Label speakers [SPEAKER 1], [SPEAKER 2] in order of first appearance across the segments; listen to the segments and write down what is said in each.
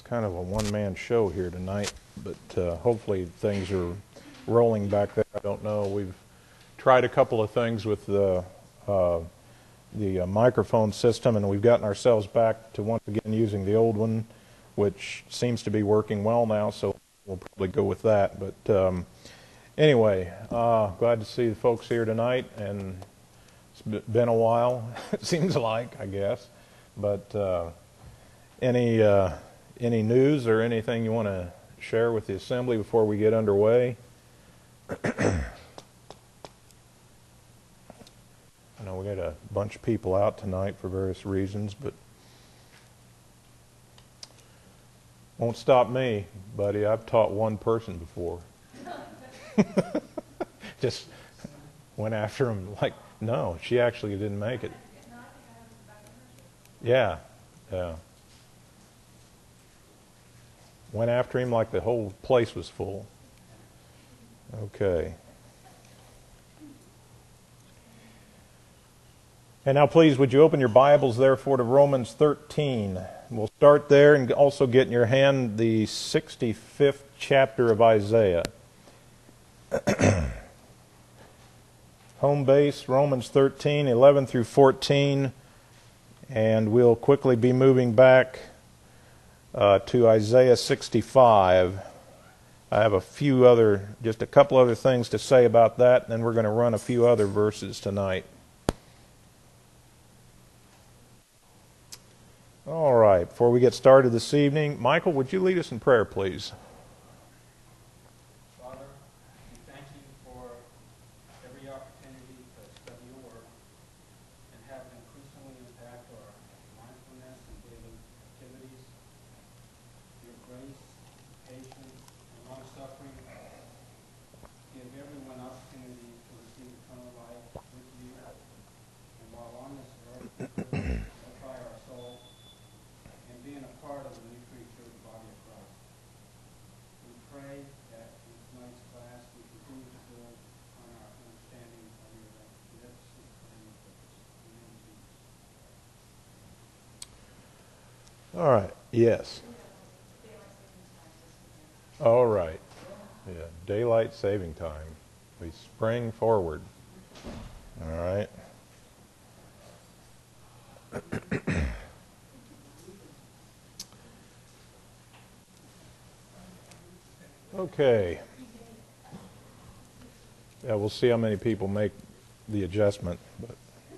[SPEAKER 1] kind of a one-man show here tonight, but hopefully things are rolling back there. I don't know. We've tried a couple of things with the microphone system, and we've gotten ourselves back to once again using the old one, which seems to be working well now, so we'll probably go with that. But anyway, glad to see the folks here tonight, and it's been a while, it seems like, I guess. But any news or anything you want to share with the assembly before we get underway? I know we got a bunch of people out tonight for various reasons, but won't stop me, buddy. I've taught one person before. Just went after him like, no, she actually didn't make it. Yeah. Went after him like the whole place was full. Okay. And now please, would you open your Bibles, therefore, to Romans 13. We'll start there and also get in your hand the 65th chapter of Isaiah. Home base, Romans 13, 11 through 14. And we'll quickly be moving back to Isaiah 65. I have just a couple other things to say about that, and then we're going to run a few other verses tonight. All right, before we get started this evening, Michael, would you lead us in prayer, please?
[SPEAKER 2] Father, we thank you for every opportunity to study your word and have it increasingly impact our mindfulness and daily activities. Your grace, patience, and long-suffering give everyone opportunity to receive eternal life with you. And while on this earth, edify our soul and being a part of the new creature, the body of Christ. We pray that in tonight's class we continue to build on our understanding of your beneficent plan and purpose. In the name of Jesus.
[SPEAKER 1] All right, yes. All right. Yeah, daylight saving time. We spring forward. All right. Okay. Yeah, we'll see how many people make the adjustment. But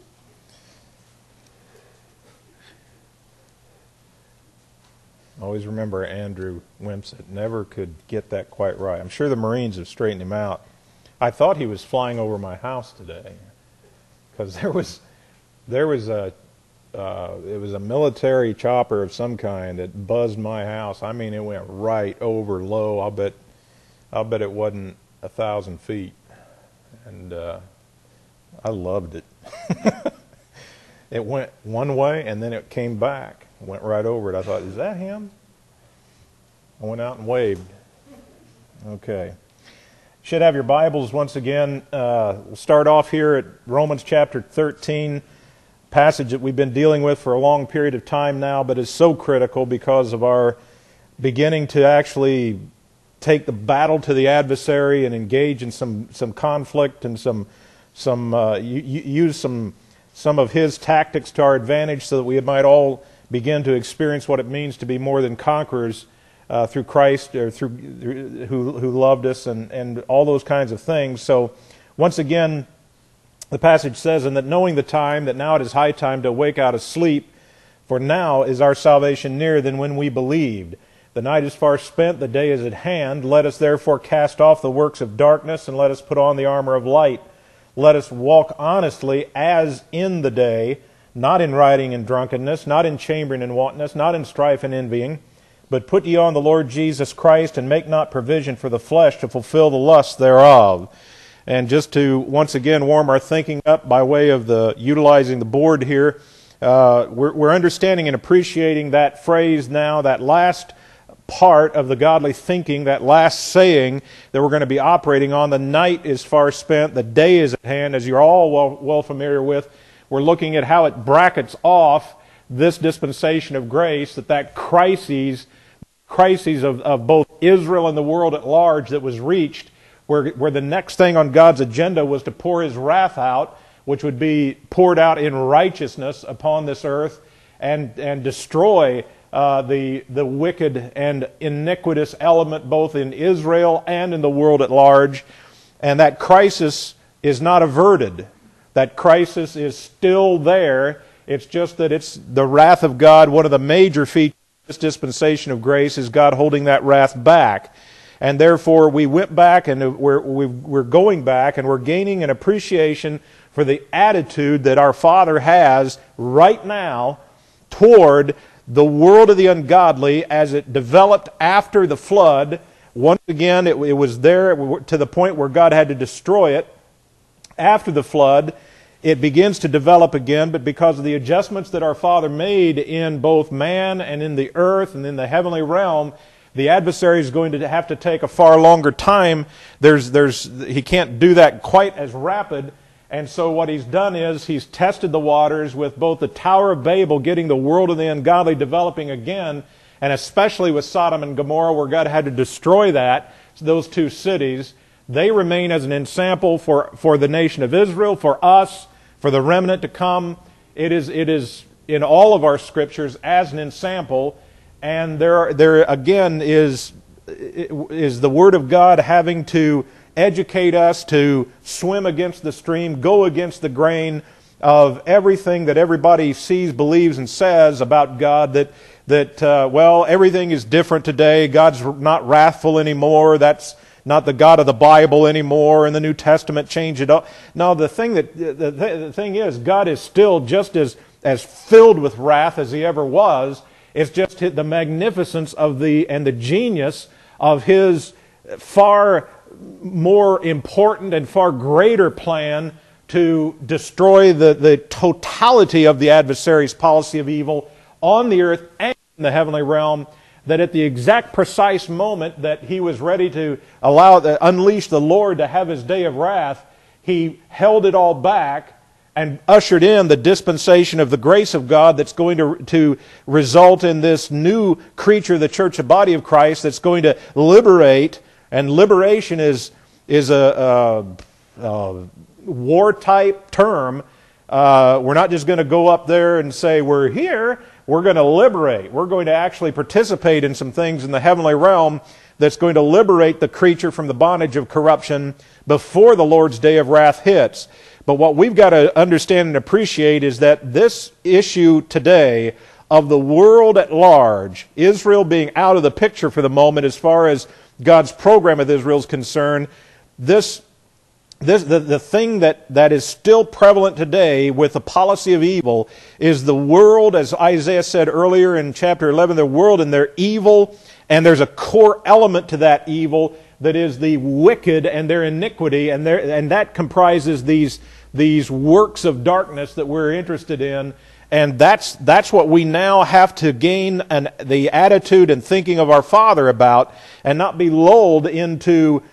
[SPEAKER 1] always remember Andrew Wimpsett never could get that quite right. I'm sure the Marines have straightened him out. I thought he was flying over my house today because it was a military chopper of some kind that buzzed my house. I mean, it went right over low. I'll bet it wasn't 1,000 feet, and I loved it. It went one way and then it came back, went right over it. I thought, is that him? I went out and waved. Okay. Should have your Bibles once again. We'll start off here at Romans chapter 13. Passage that we've been dealing with for a long period of time now, but is so critical because of our beginning to actually take the battle to the adversary and engage in some conflict and use some of his tactics to our advantage, so that we might all begin to experience what it means to be more than conquerors through Christ, or through who loved us, and all those kinds of things. So once again, the passage says, "And that knowing the time, that now it is high time to awake out of sleep, for now is our salvation nearer than when we believed. The night is far spent, the day is at hand. Let us therefore cast off the works of darkness, and let us put on the armor of light. Let us walk honestly as in the day, not in rioting and drunkenness, not in chambering and wantonness, not in strife and envying. But put ye on the Lord Jesus Christ, and make not provision for the flesh to fulfill the lusts thereof." And just to once again warm our thinking up by way of utilizing the board here, we're understanding and appreciating that phrase now, that last part of the godly thinking, that last saying that we're going to be operating on. The night is far spent, the day is at hand, as you're all well familiar with. We're looking at how it brackets off this dispensation of grace, that crises crises of both Israel and the world at large that was reached, where the next thing on God's agenda was to pour His wrath out, which would be poured out in righteousness upon this earth and destroy the wicked and iniquitous element both in Israel and in the world at large. And that crisis is not averted. That crisis is still there. It's just that it's the wrath of God. One of the major features of this dispensation of grace is God holding that wrath back. And therefore we went back and we're going back and we're gaining an appreciation for the attitude that our Father has right now toward the world of the ungodly as it developed after the flood. Once again, it was there to the point where God had to destroy it. After the flood, it begins to develop again, but because of the adjustments that our Father made in both man and in the earth and in the heavenly realm, the adversary is going to have to take a far longer time. He can't do that quite as rapid. And so what he's done is he's tested the waters with both the Tower of Babel, getting the world of the ungodly developing again, and especially with Sodom and Gomorrah, where God had to destroy those two cities. They remain as an ensample for the nation of Israel, for us, for the remnant to come. It is in all of our scriptures as an ensample. And there again is the Word of God having to educate us to swim against the stream, go against the grain of everything that everybody sees, believes, and says about God, that everything is different today. God's not wrathful anymore. That's not the God of the Bible anymore, and the New Testament changed it up. No, the thing is, God is still just as filled with wrath as He ever was. It's just the magnificence of the genius of His far more important and far greater plan to destroy the totality of the adversary's policy of evil on the earth and in the heavenly realm, that at the exact precise moment that He was ready to unleash the Lord to have His day of wrath, He held it all back and ushered in the dispensation of the grace of God that's going to result in this new creature, the church, the body of Christ, that's going to liberate. And liberation is a war-type term. We're not just going to go up there and say, we're here. We're going to liberate. We're going to actually participate in some things in the heavenly realm that's going to liberate the creature from the bondage of corruption before the Lord's day of wrath hits. But what we've got to understand and appreciate is that this issue today of the world at large, Israel being out of the picture for the moment as far as God's program with Israel is concerned, the thing that is still prevalent today with the policy of evil is the world, as Isaiah said earlier in chapter 11, the world and their evil, and there's a core element to that evil that is the wicked and their iniquity, and that comprises these works of darkness that we're interested in. And that's what we now have to gain the attitude and thinking of our Father about, and not be lulled into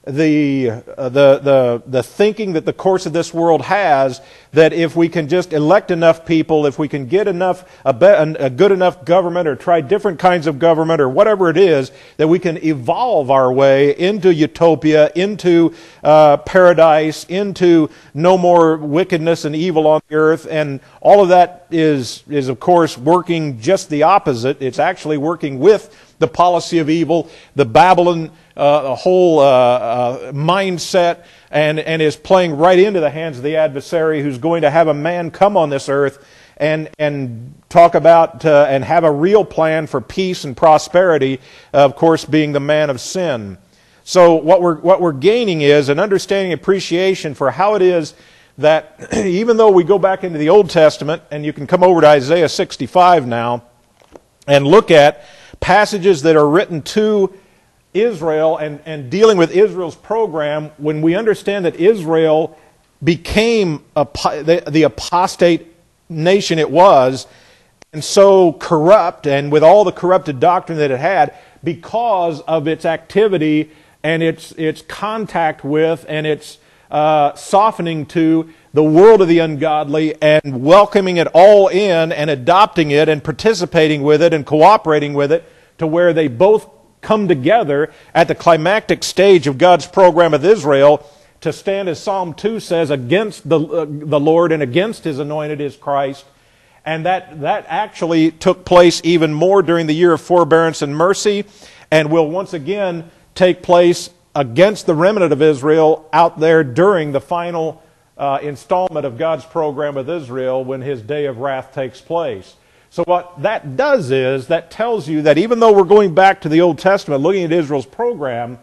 [SPEAKER 1] the thinking that the course of this world has, that if we can just elect enough people, if we can get a good enough government, or try different kinds of government, or whatever it is, that we can evolve our way into utopia, into paradise, into no more wickedness and evil on the earth. And all of that is of course working just the opposite. It's actually working with the policy of evil, the Babylon whole mindset, and is playing right into the hands of the adversary, who's going to have a man come on this earth and talk about and have a real plan for peace and prosperity, of course being the man of sin. So what we're gaining is an understanding, appreciation for how it is that even though we go back into the Old Testament, and you can come over to Isaiah 65 now and look at passages that are written to Israel and dealing with Israel's program, when we understand that Israel became the apostate nation it was, and so corrupt, and with all the corrupted doctrine that it had, because of its activity and its contact with and its softening to the world of the ungodly, and welcoming it all in and adopting it and participating with it and cooperating with it to where they both come together at the climactic stage of God's program with Israel to stand, as Psalm 2 says, against the Lord and against His anointed, His Christ. And that actually took place even more during the year of forbearance and mercy, and will once again take place against the remnant of Israel out there during the final installment of God's program with Israel when His day of wrath takes place. So what that does is, that tells you that even though we're going back to the Old Testament, looking at Israel's program,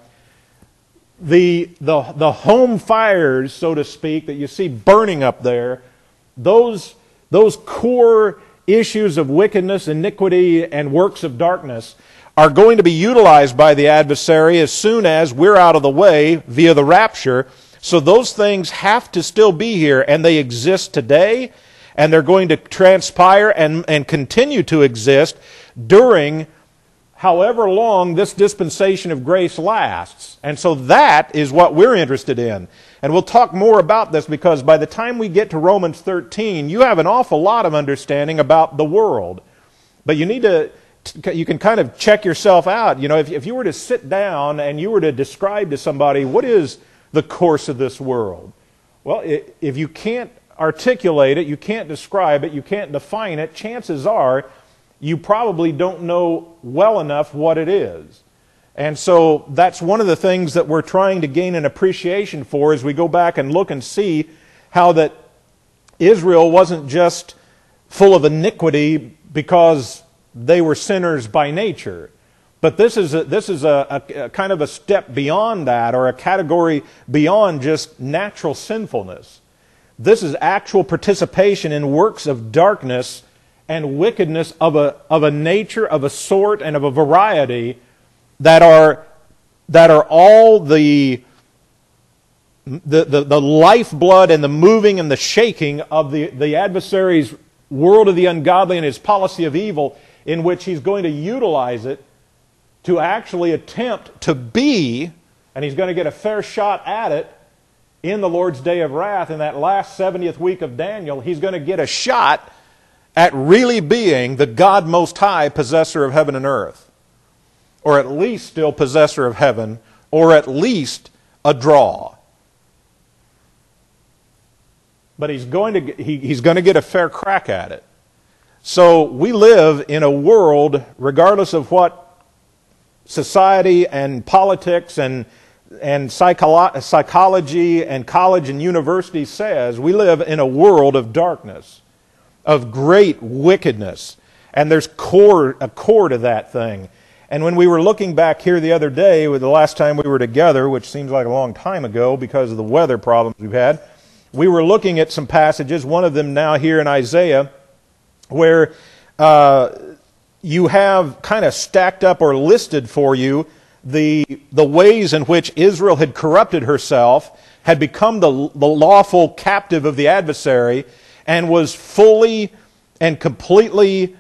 [SPEAKER 1] the home fires, so to speak, that you see burning up there, those core issues of wickedness, iniquity, and works of darkness are going to be utilized by the adversary as soon as we're out of the way via the rapture. So those things have to still be here, and they exist today, and they're going to transpire and continue to exist during however long this dispensation of grace lasts. And so that is what we're interested in. And we'll talk more about this, because by the time we get to Romans 13, you have an awful lot of understanding about the world. But you can kind of check yourself out. You know, if you were to sit down and you were to describe to somebody, what is the course of this world? Well, if you can't articulate it, you can't describe it, you can't define it, chances are you probably don't know well enough what it is. And so that's one of the things that we're trying to gain an appreciation for as we go back and look and see how that Israel wasn't just full of iniquity because they were sinners by nature. But this is a kind of a step beyond that, or a category beyond just natural sinfulness. This is actual participation in works of darkness and wickedness of a nature, of a sort, and of a variety that are all the lifeblood and the moving and the shaking of the adversary's world of the ungodly and his policy of evil, in which he's going to utilize it to actually attempt to be, and he's going to get a fair shot at it in the Lord's day of wrath. In that last 70th week of Daniel, he's going to get a shot at really being the God Most High, possessor of heaven and earth. Or at least still possessor of heaven, or at least a draw. But he's going to get a fair crack at it. So we live in a world, regardless of what society and politics and psychology and college and university says, we live in a world of darkness, of great wickedness. And there's a core to that thing. And when we were looking back here the other day, with the last time we were together, which seems like a long time ago because of the weather problems we've had, we were looking at some passages, one of them now here in Isaiah, where you have kind of stacked up or listed for you the ways in which Israel had corrupted herself, had become the lawful captive of the adversary, and was fully and completely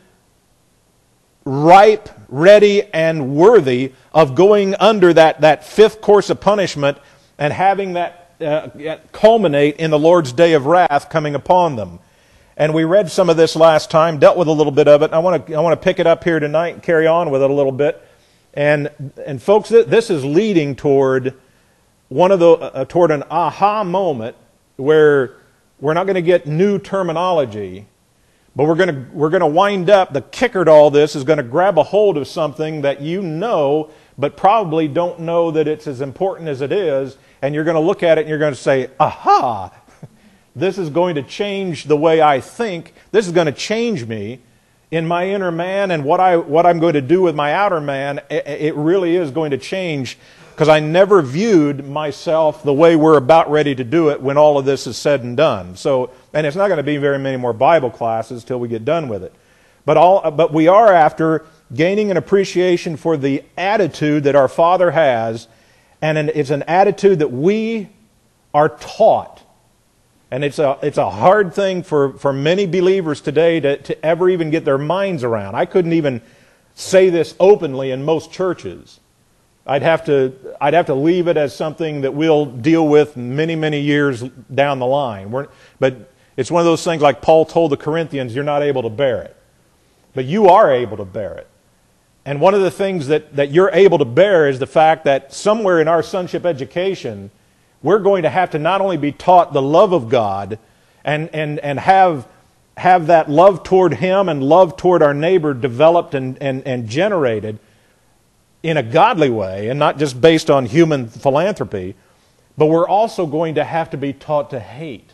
[SPEAKER 1] ripe, ready, and worthy of going under that fifth course of punishment and having that culminate in the Lord's day of wrath coming upon them. And we read some of this last time, dealt with a little bit of it. I want to pick it up here tonight and carry on with it a little bit. And folks, this is leading toward toward an aha moment where we're not going to get new terminology, but we're going to wind up. The kicker to all this is going to grab a hold of something that you know, but probably don't know that it's as important as it is. And you're going to look at it and you're going to say, aha! This is going to change the way I think. This is going to change me in my inner man, and what I'm going to do with my outer man. It really is going to change, because I never viewed myself the way we're about ready to do it when all of this is said and done. So, and it's not going to be very many more Bible classes till we get done with it. But we are after gaining an appreciation for the attitude that our Father has, and it's an attitude that we are taught. And it's a hard thing for many believers today to ever even get their minds around. I couldn't even say this openly in most churches. I'd have to leave it as something that we'll deal with many, many years down the line. But it's one of those things, like Paul told the Corinthians, you're not able to bear it. But you are able to bear it. And one of the things that you're able to bear is the fact that somewhere in our sonship education, we're going to have to not only be taught the love of God and have that love toward Him and love toward our neighbor developed and generated in a godly way and not just based on human philanthropy, but we're also going to have to be taught to hate,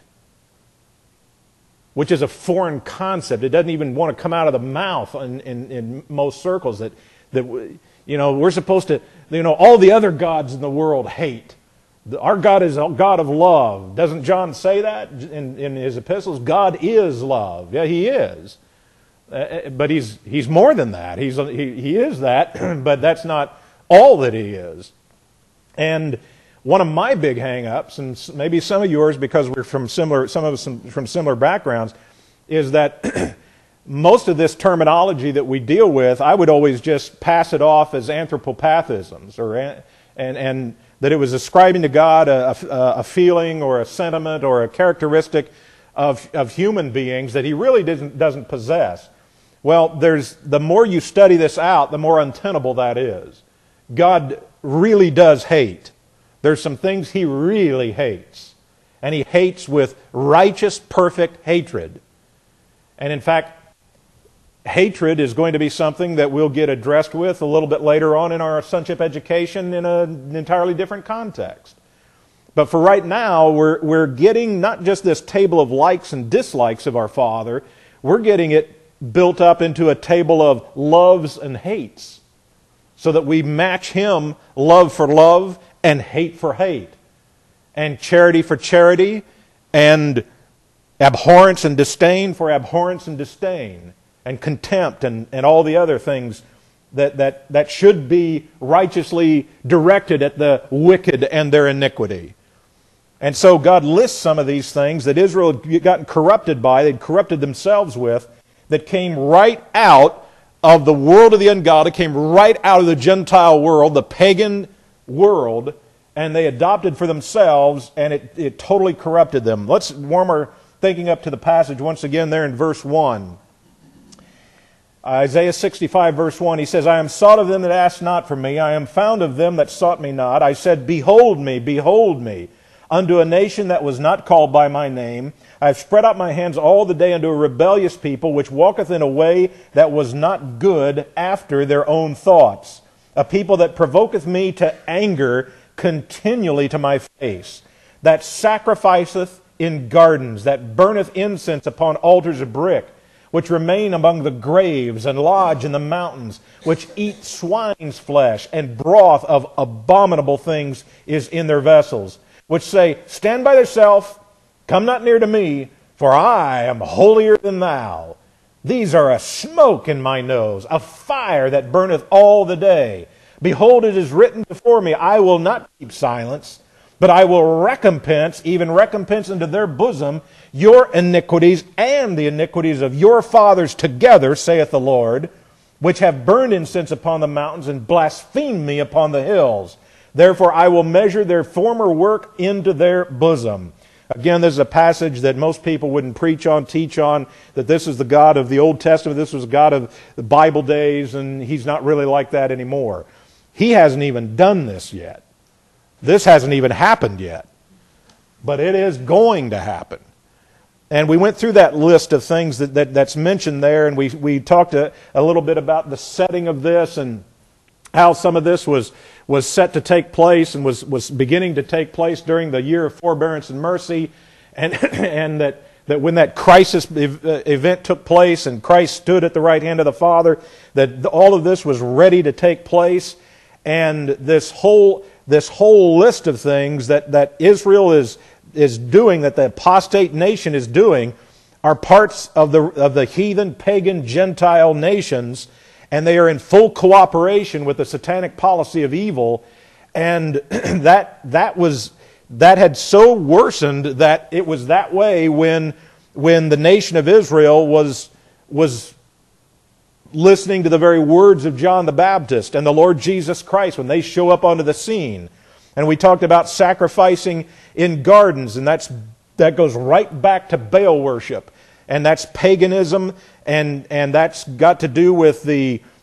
[SPEAKER 1] which is a foreign concept. It doesn't even want to come out of the mouth in most circles that we're supposed to, all the other gods in the world hate. Our God is a God of love. Doesn't John say that in his epistles? God is love. Yeah, He is. But He's more than that. He is that, but that's not all that He is. And one of my big hang-ups, and maybe some of yours because we're from similar backgrounds, is that most of this terminology that we deal with, I would always just pass it off as anthropopathisms, and that it was ascribing to God a feeling or a sentiment or a characteristic of human beings that He really doesn't possess. Well, the more you study this out, the more untenable that is. God really does hate. There's some things He really hates. And He hates with righteous, perfect hatred. And in fact, hatred is going to be something that we'll get addressed with a little bit later on in our sonship education in an entirely different context. But for right now, we're getting not just this table of likes and dislikes of our Father, we're getting it built up into a table of loves and hates, so that we match Him love for love and hate for hate, and charity for charity, and abhorrence and disdain for abhorrence and disdain, and contempt and all the other things that should be righteously directed at the wicked and their iniquity. And so God lists some of these things that Israel had gotten corrupted by, they'd corrupted themselves with, that came right out of the world of the ungodly, came right out of the Gentile world, the pagan world, and they adopted for themselves, and it totally corrupted them. Let's warm our thinking up to the passage once again there in verse 1. Isaiah 65 verse 1, he says, I am sought of them that asked not for me, I am found of them that sought me not. I said, behold me, unto a nation that was not called by my name. I have spread out my hands all the day unto a rebellious people, which walketh in a way that was not good after their own thoughts. A people that provoketh me to anger continually to my face, that sacrificeth in gardens, that burneth incense upon altars of brick, which remain among the graves and lodge in the mountains, which eat swine's flesh, and broth of abominable things is in their vessels, which say, stand by thyself, come not near to me, for I am holier than thou. These are a smoke in my nose, a fire that burneth all the day. Behold, it is written before me, I will not keep silence, but I will recompense, even recompense unto their bosom, your iniquities and the iniquities of your fathers together, saith the Lord, which have burned incense upon the mountains and blasphemed me upon the hills. Therefore I will measure their former work into their bosom. Again, this is a passage that most people wouldn't preach on, teach on, that this is the God of the Old Testament, this was the God of the Bible days, and He's not really like that anymore. He hasn't even done this yet. This hasn't even happened yet. But it is going to happen. And we went through that list of things that's mentioned there, and we talked a little bit about the setting of this and how some of this was set to take place and was beginning to take place during the year of forbearance and mercy, and that when that crisis event took place and Christ stood at the right hand of the Father, that all of this was ready to take place, and this whole list of things that Israel is doing, that the apostate nation is doing, are parts of the heathen, pagan, Gentile nations, and they are in full cooperation with the satanic policy of evil, and that had so worsened that it was that way when the nation of Israel was listening to the very words of John the Baptist and the Lord Jesus Christ when they show up onto the scene. And we talked about sacrificing in gardens, and that goes right back to Baal worship. And that's paganism, and that's got to do with the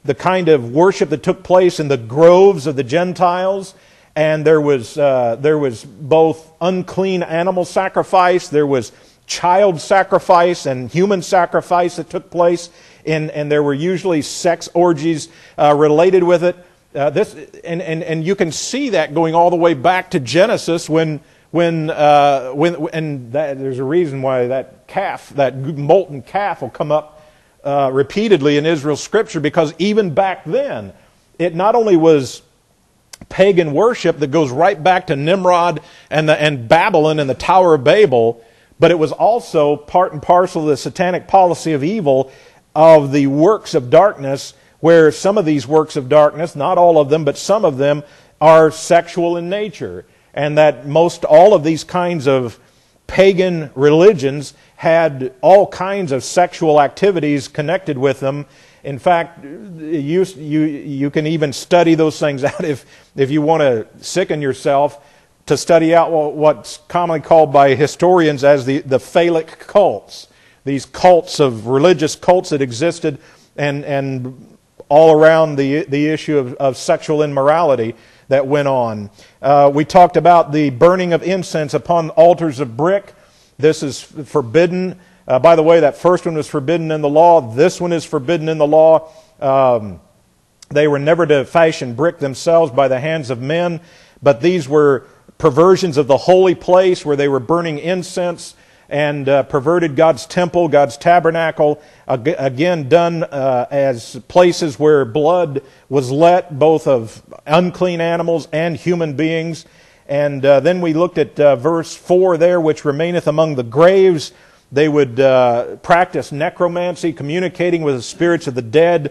[SPEAKER 1] the kind of worship that took place in the groves of the Gentiles. And there was both unclean animal sacrifice, there was child sacrifice and human sacrifice that took place, and there were usually sex orgies related with it. And you can see that going all the way back to Genesis when there's a reason why that molten calf will come up repeatedly in Israel's scripture, because even back then it not only was pagan worship that goes right back to Nimrod and Babylon and the Tower of Babel, but it was also part and parcel of the satanic policy of evil of the works of darkness, where some of these works of darkness, not all of them, but some of them, are sexual in nature. And that all of these kinds of pagan religions had all kinds of sexual activities connected with them. In fact, you can even study those things out if you want to sicken yourself, to study out what's commonly called by historians as the phallic cults. These cults of religious cults that existed and all around the issue of sexual immorality that went on. We talked about the burning of incense upon altars of brick. This is forbidden. By the way, that first one was forbidden in the law. This one is forbidden in the law. They were never to fashion brick themselves by the hands of men, but these were perversions of the holy place where they were burning incense and perverted God's temple, God's tabernacle, again done as places where blood was let, both of unclean animals and human beings. And then we looked at verse 4 there, which remaineth among the graves. They would practice necromancy, communicating with the spirits of the dead.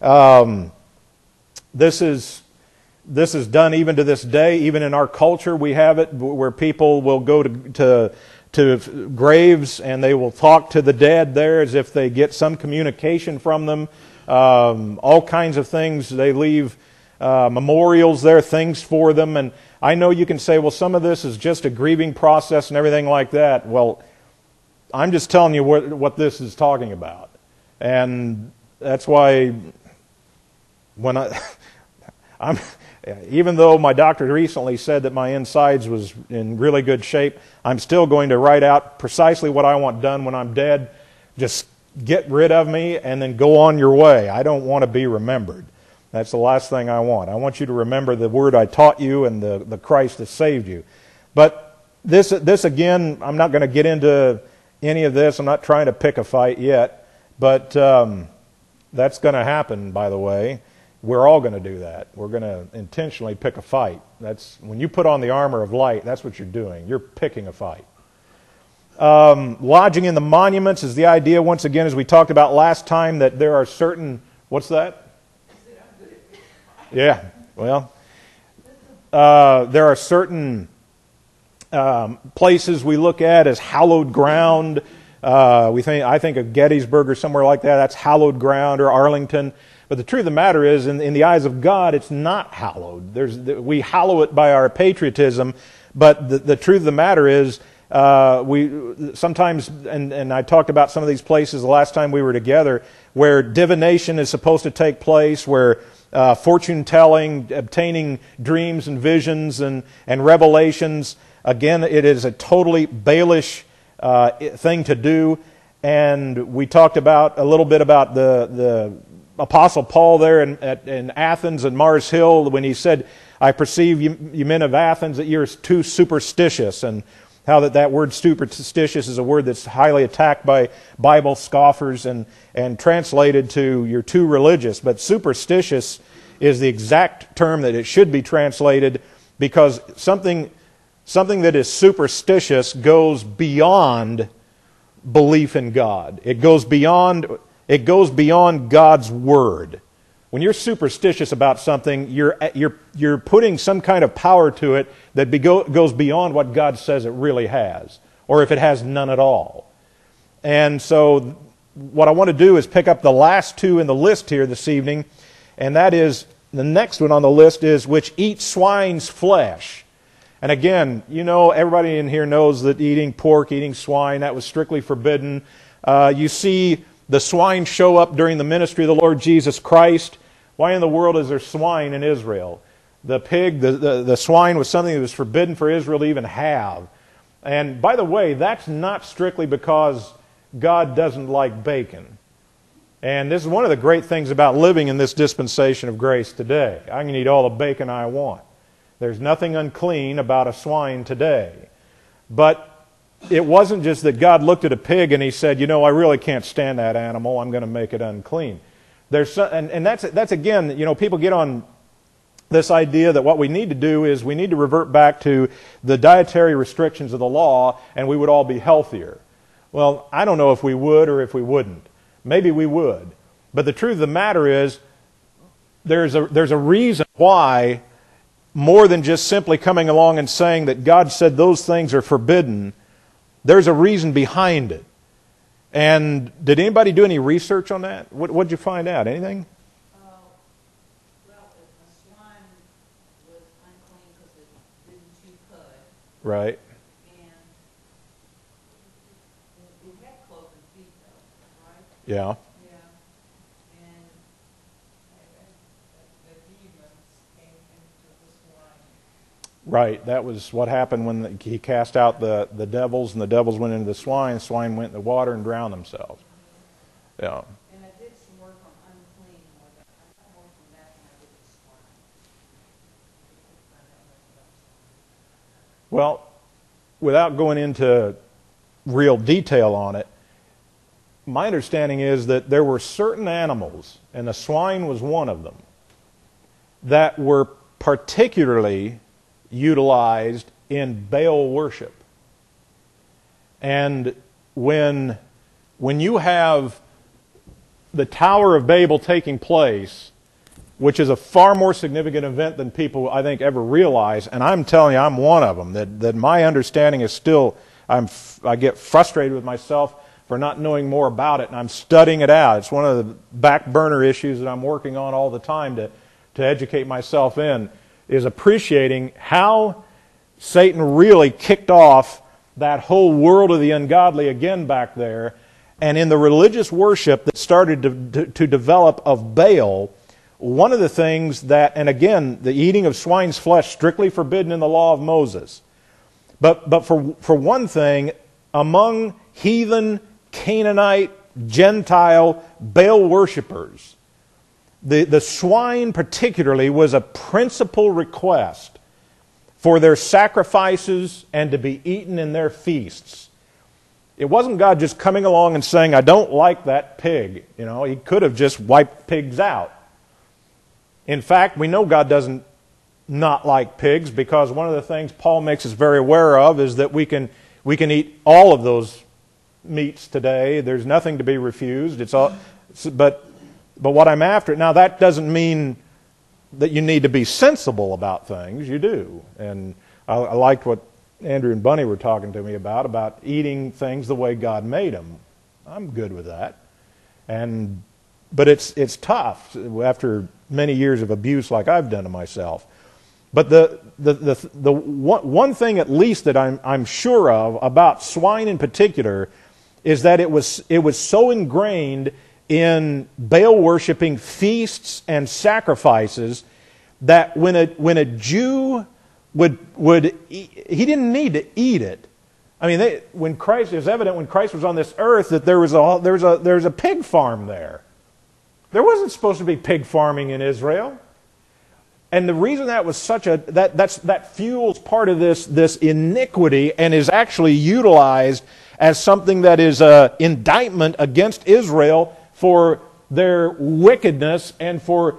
[SPEAKER 1] This is done even to this day. Even in our culture, we have it where people will go to graves and they will talk to the dead there as if they get some communication from them. All kinds of things. They leave memorials there, things for them. And I know you can say, well, some of this is just a grieving process and everything like that. Well, I'm just telling you what this is talking about. And that's why when even though my doctor recently said that my insides was in really good shape, I'm still going to write out precisely what I want done when I'm dead. Just get rid of me and then go on your way. I don't want to be remembered. That's the last thing I want. I want you to remember the word I taught you and the Christ that saved you. But this again, I'm not going to get into any of this. I'm not trying to pick a fight yet. But that's going to happen, by the way. We're all going to do that. We're going to intentionally pick a fight. That's when you put on the armor of light, that's what you're doing. You're picking a fight. Lodging in the monuments is the idea, once again, as we talked about last time, that there are certain... What's that? Yeah, well, there are certain places we look at as hallowed ground. I think of Gettysburg or somewhere like that. That's hallowed ground, or Arlington. But the truth of the matter is, in the eyes of God, it's not hallowed. We hallow it by our patriotism, but the truth of the matter is, we sometimes, and I talked about some of these places the last time we were together, where divination is supposed to take place, where fortune telling, obtaining dreams and visions and revelations. Again, it is a totally Baalish thing to do. And we talked about a little bit about the Apostle Paul there in Athens and Mars Hill, when he said, I perceive you men of Athens that you're too superstitious, and how that word superstitious is a word that's highly attacked by Bible scoffers and translated to you're too religious. But superstitious is the exact term that it should be translated, because something that is superstitious goes beyond belief in God. It goes beyond God's Word. When you're superstitious about something, you're putting some kind of power to it that goes beyond what God says it really has, or if it has none at all. And so what I want to do is pick up the last two in the list here this evening, and that is, the next one on the list is, which eat swine's flesh. And again, everybody in here knows that eating pork, eating swine, that was strictly forbidden. You see the swine show up during the ministry of the Lord Jesus Christ. Why in the world is there swine in Israel? The pig, the swine was something that was forbidden for Israel to even have. And by the way, that's not strictly because God doesn't like bacon. And this is one of the great things about living in this dispensation of grace today. I can eat all the bacon I want. There's nothing unclean about a swine today. But it wasn't just that God looked at a pig and He said, you know, I really can't stand that animal. I'm going to make it unclean. And that's again, you know, people get on this idea that what we need to do is we need to revert back to the dietary restrictions of the law and we would all be healthier. Well, I don't know if we would or if we wouldn't. Maybe we would. But the truth of the matter is there's a reason why, more than just simply coming along and saying that God said those things are forbidden, there's a reason behind it. And did anybody do any research on that? What did you find out? Anything?
[SPEAKER 3] Well, the swine was unclean because it didn't chew cud.
[SPEAKER 1] Right.
[SPEAKER 3] And it had cloven feet, though, right?
[SPEAKER 1] Yeah.
[SPEAKER 3] Yeah. And the demons came into the swine.
[SPEAKER 1] Right. That was what happened when He cast out the devils, and the devils went into the swine went in the water and drowned themselves. Yeah.
[SPEAKER 3] And I did some work on unclean more than I got more from that than I did with swine.
[SPEAKER 1] Well, without going into real detail on it, my understanding is that there were certain animals, and the swine was one of them, that were particularly utilized in Baal worship. And when you have the Tower of Babel taking place, which is a far more significant event than people, I think, ever realize, and I'm telling you, I'm one of them, that my understanding is still, I get frustrated with myself for not knowing more about it, and I'm studying it out. It's one of the back burner issues that I'm working on all the time to educate myself in, is appreciating how Satan really kicked off that whole world of the ungodly again back there. And in the religious worship that started to develop of Baal, one of the things that, and again, the eating of swine's flesh, strictly forbidden in the law of Moses. But for one thing, among heathen, Canaanite, Gentile, Baal worshippers, the swine particularly was a principal request for their sacrifices and to be eaten in their feasts. It wasn't God just coming along and saying, I don't like that pig. You know, He could have just wiped pigs out. In fact, we know God doesn't not like pigs, because one of the things Paul makes us very aware of is that we can eat all of those meats today. There's nothing to be refused. It's all, but what I'm after, now that doesn't mean that you need to be sensible about things. You do. And I liked what Andrew and Bunny were talking to me about eating things the way God made them. I'm good with that. But it's tough after many years of abuse like I've done to myself. But the one thing at least that I'm sure of about swine in particular is that it was so ingrained in Baal worshiping feasts and sacrifices that when a Jew would eat, he didn't need to eat it. I mean, it was evident when Christ was on this earth that there was a pig farm there. There wasn't supposed to be pig farming in Israel. And the reason that was that fuels part of this iniquity and is actually utilized as something that is an indictment against Israel for their wickedness and for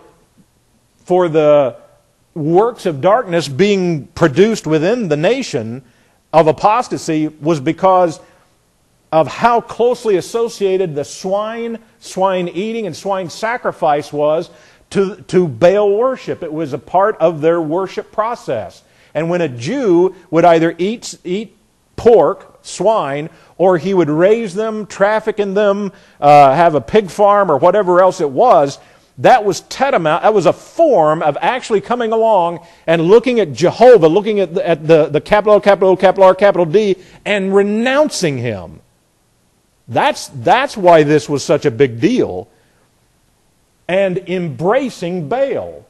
[SPEAKER 1] the works of darkness being produced within the nation of apostasy, was because of how closely associated the swine eating and swine sacrifice was to Baal worship. It was a part of their worship process. And when a Jew would either eat pork, swine, or he would raise them, traffic in them, have a pig farm or whatever else it was, that was tantamount. That was a form of actually coming along and looking at Jehovah, looking at the capital L, capital O, capital R, capital D, and renouncing Him. That's why this was such a big deal. and embracing Baal.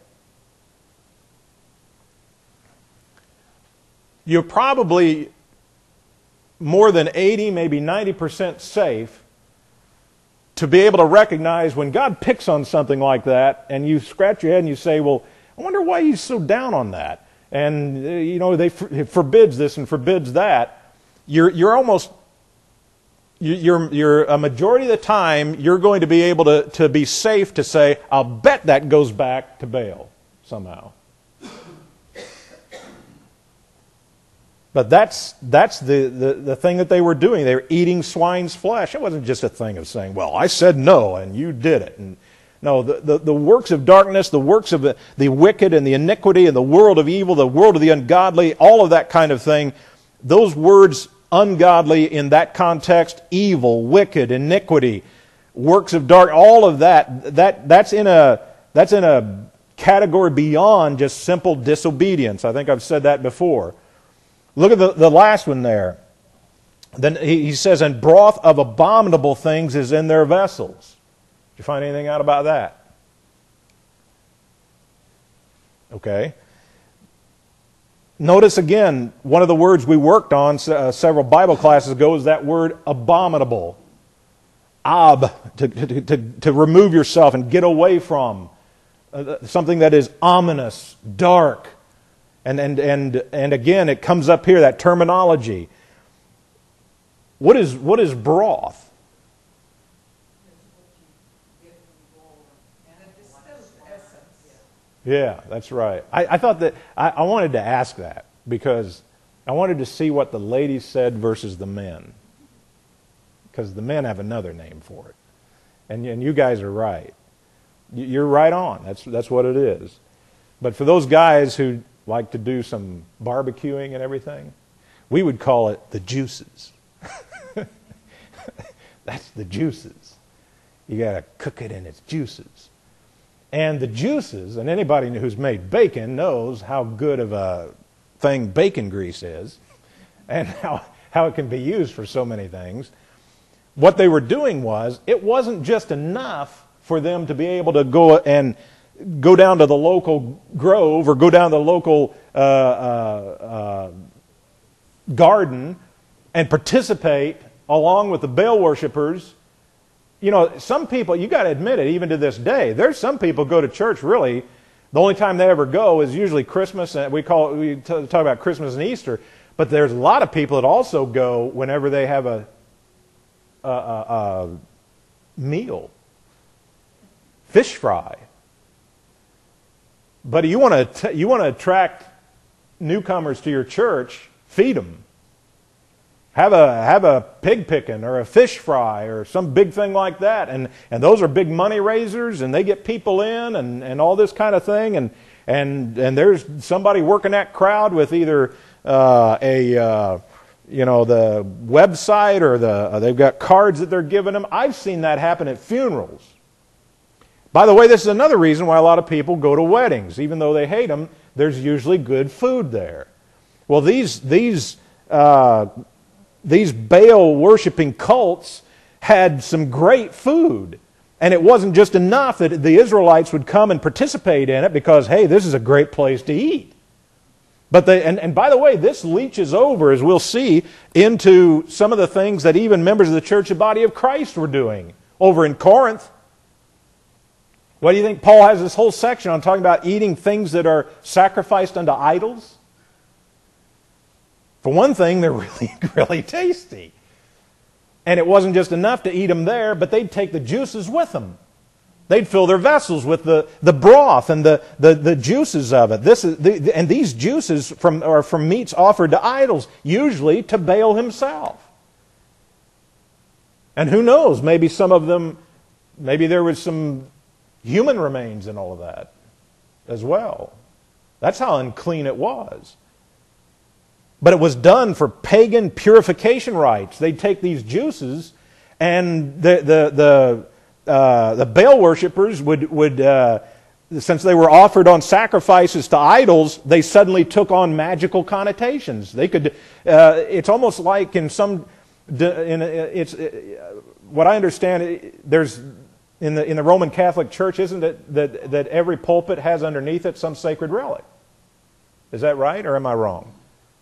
[SPEAKER 1] You're probably more than 80, maybe 90% safe to be able to recognize when God picks on something like that and you scratch your head and you say, well, I wonder why he's so down on that. And, they forbids this and forbids that. You're a majority of the time, you're going to be able to be safe to say, I'll bet that goes back to Baal somehow. But that's the thing that they were doing. They were eating swine's flesh. It wasn't just a thing of saying, well, I said no, and you did it. And no, the works of darkness, the works of the wicked and the iniquity and the world of evil, the world of the ungodly, all of that kind of thing, those words, ungodly in that context, evil, wicked, iniquity, works of dark, all of that's in a category beyond just simple disobedience. I think I've said that before. Look at the last one there. Then he says, and broth of abominable things is in their vessels. Did you find anything out about that? Okay. Notice again, one of the words we worked on several Bible classes ago is that word abominable. To remove yourself and get away from. Something that is ominous, dark. And again, it comes up here, that terminology. What is broth? Yeah, that's right. I thought that I wanted to ask that because I wanted to see what the ladies said versus the men. Because the men have another name for it. And you guys are right. You're right on. That's what it is. But for those guys who like to do some barbecuing and everything, we would call it the juices. That's the juices. You got to cook it in its juices. And the juices, and anybody who's made bacon knows how good of a thing bacon grease is and how it can be used for so many things. What they were doing was, it wasn't just enough for them to be able to go down to the local grove or go down to the local garden and participate along with the Baal worshipers. Some people, you got to admit it, even to this day, there's some people go to church really, the only time they ever go is usually Christmas, and we talk about Christmas and Easter, but there's a lot of people that also go whenever they have a meal. Fish fry. But you want to attract newcomers to your church, feed them. Have a pig picking or a fish fry or some big thing like that, and those are big money raisers, and they get people in and all this kind of thing, and there's somebody working that crowd with either the website or they've got cards that they're giving them. I've seen that happen at funerals. By the way, this is another reason why a lot of people go to weddings. Even though they hate them, there's usually good food there. Well, these Baal-worshipping cults had some great food. And it wasn't just enough that the Israelites would come and participate in it because, hey, this is a great place to eat. But and by the way, this leaches over, as we'll see, into some of the things that even members of the Church of Body of Christ were doing over in Corinth. What do you think Paul has this whole section on talking about eating things that are sacrificed unto idols? For one thing, they're really, really tasty. And it wasn't just enough to eat them there, but they'd take the juices with them. They'd fill their vessels with the broth and the juices of it. And these juices are from meats offered to idols, usually to Baal himself. And who knows, maybe some of them, maybe there was some human remains in all of that as well. That's how unclean it was. But it was done for pagan purification rites. They'd take these juices, and the Baal worshippers would since they were offered on sacrifices to idols, they suddenly took on magical connotations. They could. It's almost like what I understand. There's in the Roman Catholic Church, isn't it that every pulpit has underneath it some sacred relic? Is that right, or am I wrong?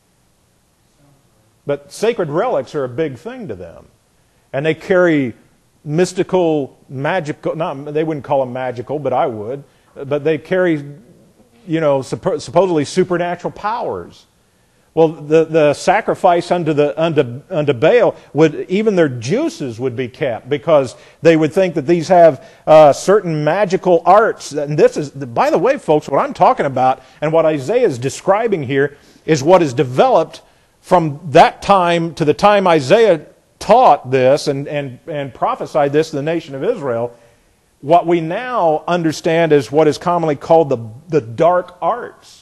[SPEAKER 1] But sacred relics are a big thing to them. And they carry mystical, magical, they wouldn't call them magical, but I would. But they carry, supposedly supernatural powers. Well, the sacrifice unto Baal even their juices would be kept, because they would think that these have certain magical arts. And this is, by the way, folks, what I'm talking about and what Isaiah is describing here is what is developed from that time to the time Isaiah taught this and prophesied this to the nation of Israel. What we now understand is what is commonly called the dark arts.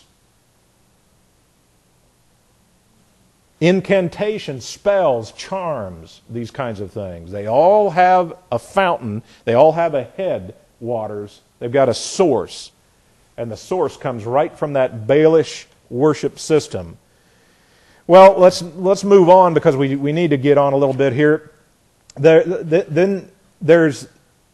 [SPEAKER 1] Incantations, spells, charms, these kinds of things. They all have a fountain. They all have a head waters. They've got a source. And the source comes right from that Baalish worship system. Well, let's move on, because we need to get on a little bit here. Then there's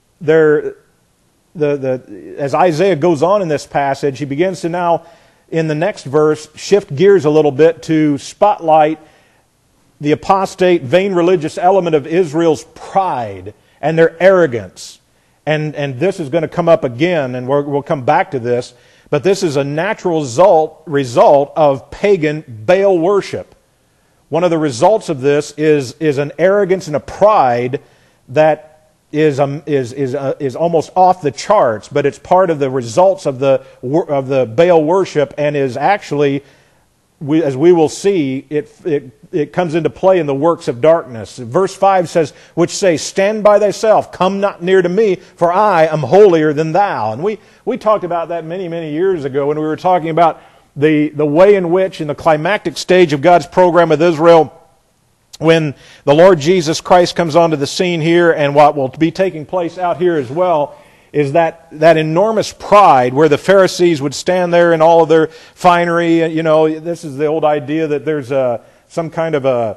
[SPEAKER 1] as Isaiah goes on in this passage, he begins to now, in the next verse, shift gears a little bit to spotlight the apostate, vain religious element of Israel's pride and their arrogance. And this is going to come up again, and we'll come back to this. But this is a natural result of pagan Baal worship. One of the results of this is an arrogance and a pride that is almost off the charts, but it's part of the results of the Baal worship, and is actually, as we will see, it comes into play in the works of darkness. Verse 5 says, which say, stand by thyself, come not near to me, for I am holier than thou. And we talked about that many, many years ago when we were talking about the way in which, in the climactic stage of God's program with Israel, when the Lord Jesus Christ comes onto the scene here, and what will be taking place out here as well, is that enormous pride where the Pharisees would stand there in all of their finery. This is the old idea that there's some kind of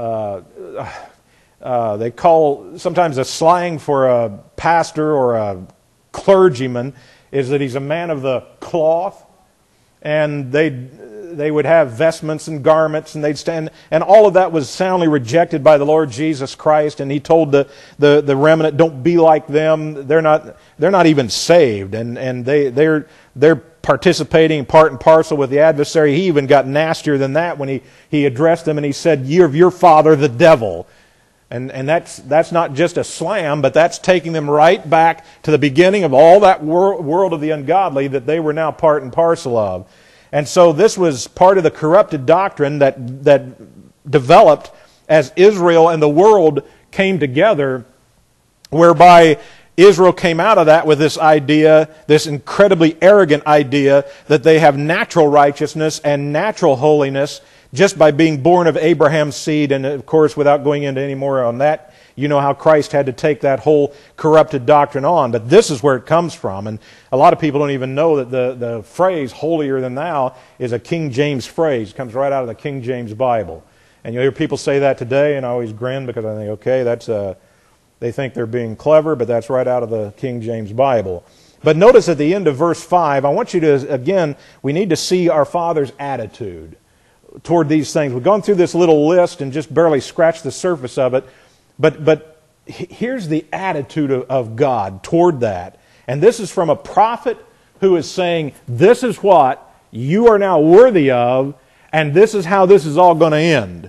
[SPEAKER 1] they call sometimes a slang for a pastor or a clergyman is that he's a man of the cloth, and they would have vestments and garments, and they'd stand, and all of that was soundly rejected by the Lord Jesus Christ. And He told the remnant, "Don't be like them. They're not even saved, and they're participating part and parcel with the adversary." He even got nastier than that when he addressed them, and he said, "You're of your father, the devil." And that's not just a slam, but that's taking them right back to the beginning of all that world of the ungodly that they were now part and parcel of. And so this was part of the corrupted doctrine that developed as Israel and the world came together, whereby Israel came out of that with this idea, this incredibly arrogant idea, that they have natural righteousness and natural holiness just by being born of Abraham's seed. And of course, without going into any more on that, you know how Christ had to take that whole corrupted doctrine on. But this is where it comes from. And a lot of people don't even know that the phrase, holier than thou, is a King James phrase. It comes right out of the King James Bible. And you hear people say that today, and I always grin because I think, okay, that's they think they're being clever, but that's right out of the King James Bible. But notice at the end of verse 5, I want you to, again, we need to see our Father's attitude toward these things. We've gone through this little list and just barely scratched the surface of it. But here's the attitude of God toward that. And this is from a prophet who is saying, this is what you are now worthy of, and this is how this is all going to end.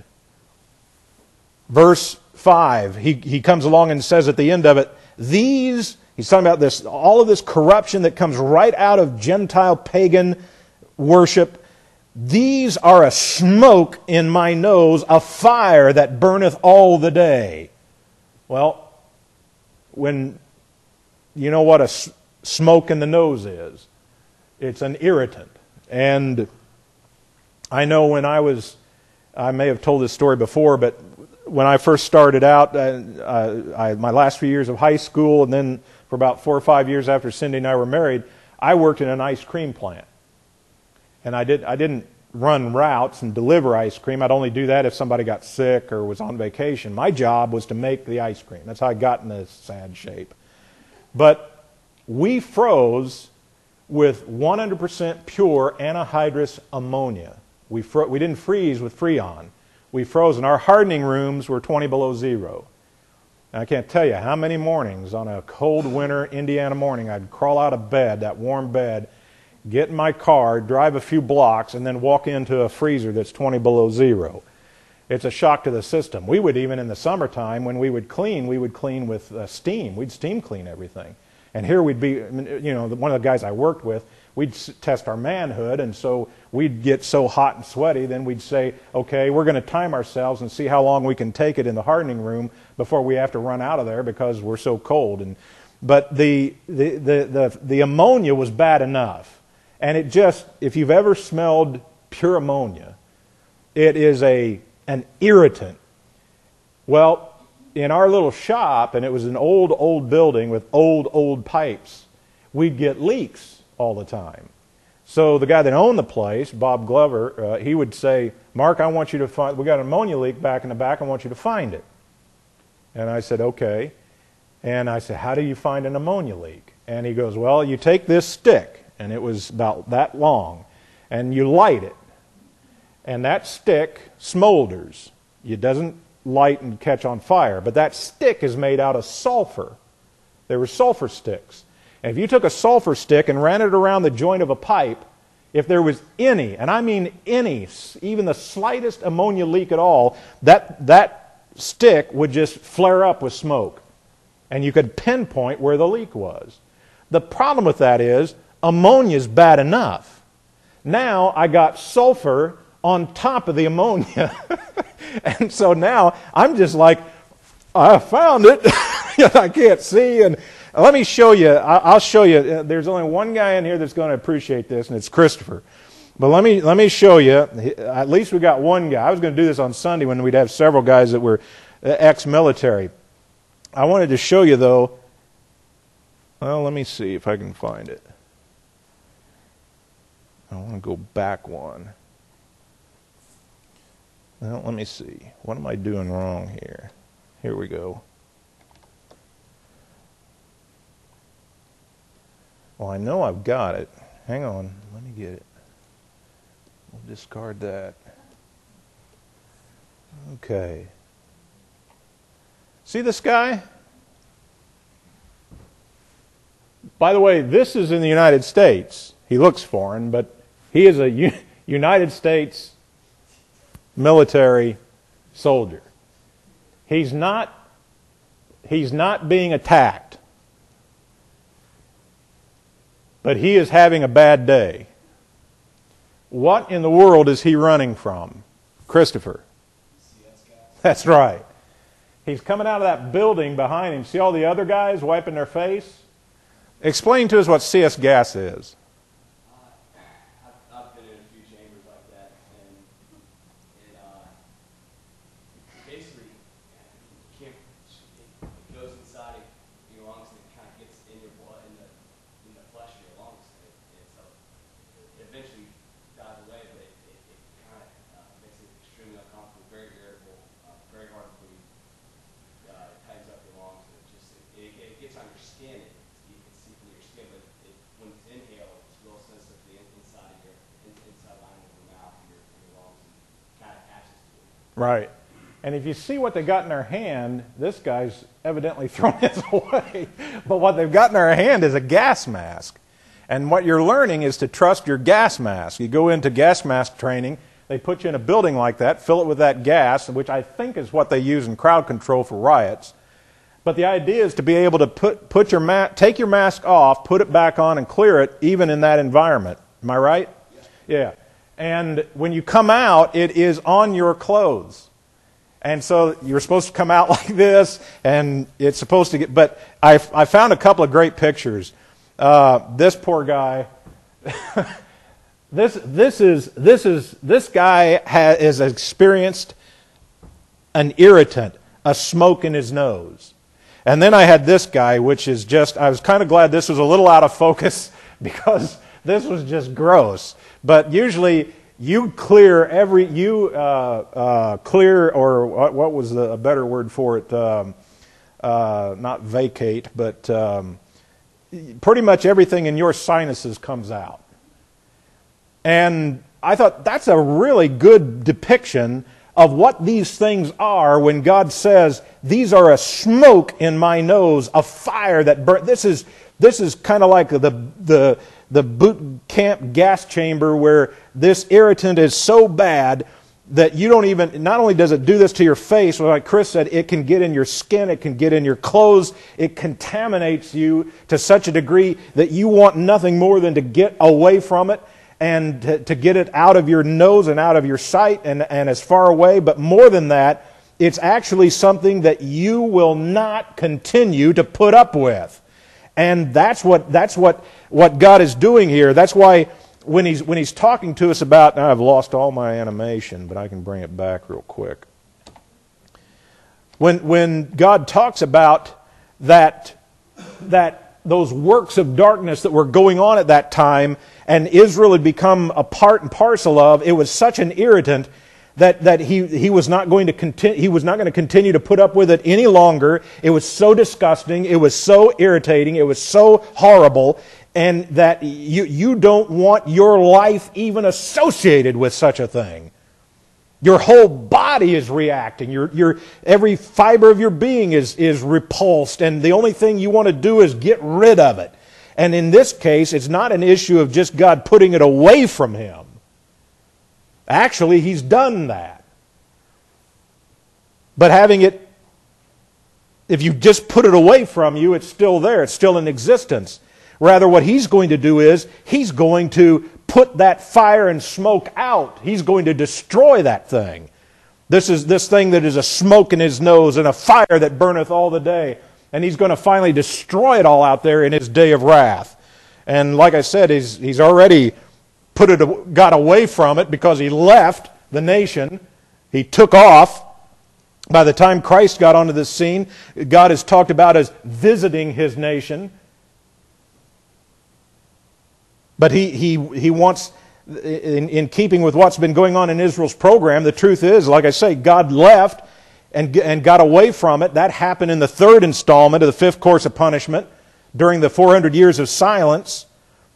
[SPEAKER 1] Verse 5, he comes along and says at the end of it, he's talking about this, all of this corruption that comes right out of Gentile pagan worship. These are a smoke in my nose, a fire that burneth all the day. Well, when you know what a smoke in the nose is, it's an irritant. And I know when I may have told this story before, but when I first started out, my last few years of high school, and then for about 4 or 5 years after Cindy and I were married, I worked in an ice cream plant. And I didn't run routes and deliver ice cream. I'd only do that if somebody got sick or was on vacation. My job was to make the ice cream. That's how I got in this sad shape. But we froze with 100% pure anhydrous ammonia. We didn't freeze with Freon. We froze, and our hardening rooms were 20 below zero. And I can't tell you how many mornings on a cold winter Indiana morning I'd crawl out of bed, that warm bed, get in my car, drive a few blocks, and then walk into a freezer that's 20 below zero. It's a shock to the system. We would, even in the summertime, when we would clean with steam. We'd steam clean everything. And here we'd be, you know, one of the guys I worked with, we'd test our manhood, and so we'd get so hot and sweaty, then we'd say, okay, we're going to time ourselves and see how long we can take it in the hardening room before we have to run out of there because we're so cold. But the ammonia was bad enough. And it just, if you've ever smelled pure ammonia, it is an irritant. Well, in our little shop, and it was an old building with old pipes, we'd get leaks all the time. So the guy that owned the place, Bob Glover, he would say, Mark, I want you to find, we got an ammonia leak back in the back, I want you to find it. And I said, okay. And I said, how do you find an ammonia leak? And he goes, well, you take this stick, and it was about that long, and you light it. And that stick smolders. It doesn't light and catch on fire, but that stick is made out of sulfur. There were sulfur sticks. And if you took a sulfur stick and ran it around the joint of a pipe, if there was any, and I mean any, even the slightest ammonia leak at all, that stick would just flare up with smoke. And you could pinpoint where the leak was. The problem with that is ammonia is bad enough. Now I got sulfur on top of the ammonia. And so now I'm just like, I found it. I can't see. And let me show you. I'll show you. There's only one guy in here that's going to appreciate this, and it's Christopher. But let me show you. At least we got one guy. I was going to do this on Sunday when we'd have several guys that were ex-military. I wanted to show you, though. Well, let me see if I can find it. I want to go back one. Well, let me see. What am I doing wrong here? Here we go. Well, I know I've got it. Hang on. Let me get it. We'll discard that. Okay. See this guy? By the way, this is in the United States. He looks foreign, but he is a United States military soldier. He's not being attacked, but he is having a bad day. What in the world is he running from? Christopher. That's right. He's coming out of that building behind him. See all the other guys wiping their face? Explain to us what CS gas is.
[SPEAKER 4] I've been in a few chambers like that, and basically it goes inside your lungs and it kind of gets in your blood, in the flesh of your lungs, and so it eventually dies away, but it kind of makes it extremely uncomfortable, very irritable, very hard to breathe. It tightens up your lungs, and it gets on your skin. You can see from your skin, but when it's inhaled, it's real sensitive to the inside of inside line of your mouth, your lungs, and kind of attaches to it.
[SPEAKER 1] Right. And if you see what they got in their hand, this guy's evidently thrown his away. But what they've got in their hand is a gas mask. And what you're learning is to trust your gas mask. You go into gas mask training, they put you in a building like that, fill it with that gas, which I think is what they use in crowd control for riots. But the idea is to be able to take your mask off, put it back on, and clear it, even in that environment. Am I right? Yeah. And when you come out, it is on your clothes. And so you're supposed to come out like this, and it's supposed to get... But I found a couple of great pictures. This poor guy... This guy has experienced an irritant, a smoke in his nose. And then I had this guy, which is just, I was kind of glad this was a little out of focus because this was just gross. But usually you clear clear, or what was a better word for it? Not vacate, but pretty much everything in your sinuses comes out. And I thought that's a really good depiction of what these things are when God says, these are a smoke in my nose, a fire that burns. This is kind of like the boot camp gas chamber where this irritant is so bad that you don't even, not only does it do this to your face, but like Chris said, it can get in your skin, it can get in your clothes, it contaminates you to such a degree that you want nothing more than to get away from it and to get it out of your nose and out of your sight and as far away. But more than that, it's actually something that you will not continue to put up with. And that's what God is doing here. That's why when he's talking to us about, now I've lost all my animation, but I can bring it back real quick. When God talks about that those works of darkness that were going on at that time, and Israel had become a part and parcel of, it was such an irritant that he was not going to continue to put up with it any longer. It was so disgusting, it was so irritating, it was so horrible, and that you don't want your life even associated with such a thing. Your whole body is reacting. Your every fiber of your being is repulsed, and the only thing you want to do is get rid of it. And in this case, it's not an issue of just God putting it away from him. Actually, he's done that. But having it, if you just put it away from you, it's still there. It's still in existence. Rather, what he's going to do is, he's going to put that fire and smoke out. He's going to destroy that thing. This thing that is a smoke in his nose and a fire that burneth all the day. And he's going to finally destroy it all out there in his day of wrath. And like I said, he's already got away from it because he left the nation. He took off. By the time Christ got onto this scene, God is talked about as visiting his nation. But he wants, in keeping with what's been going on in Israel's program, the truth is, like I say, God left and got away from it. That happened in the third installment of the fifth course of punishment during the 400 years of silence.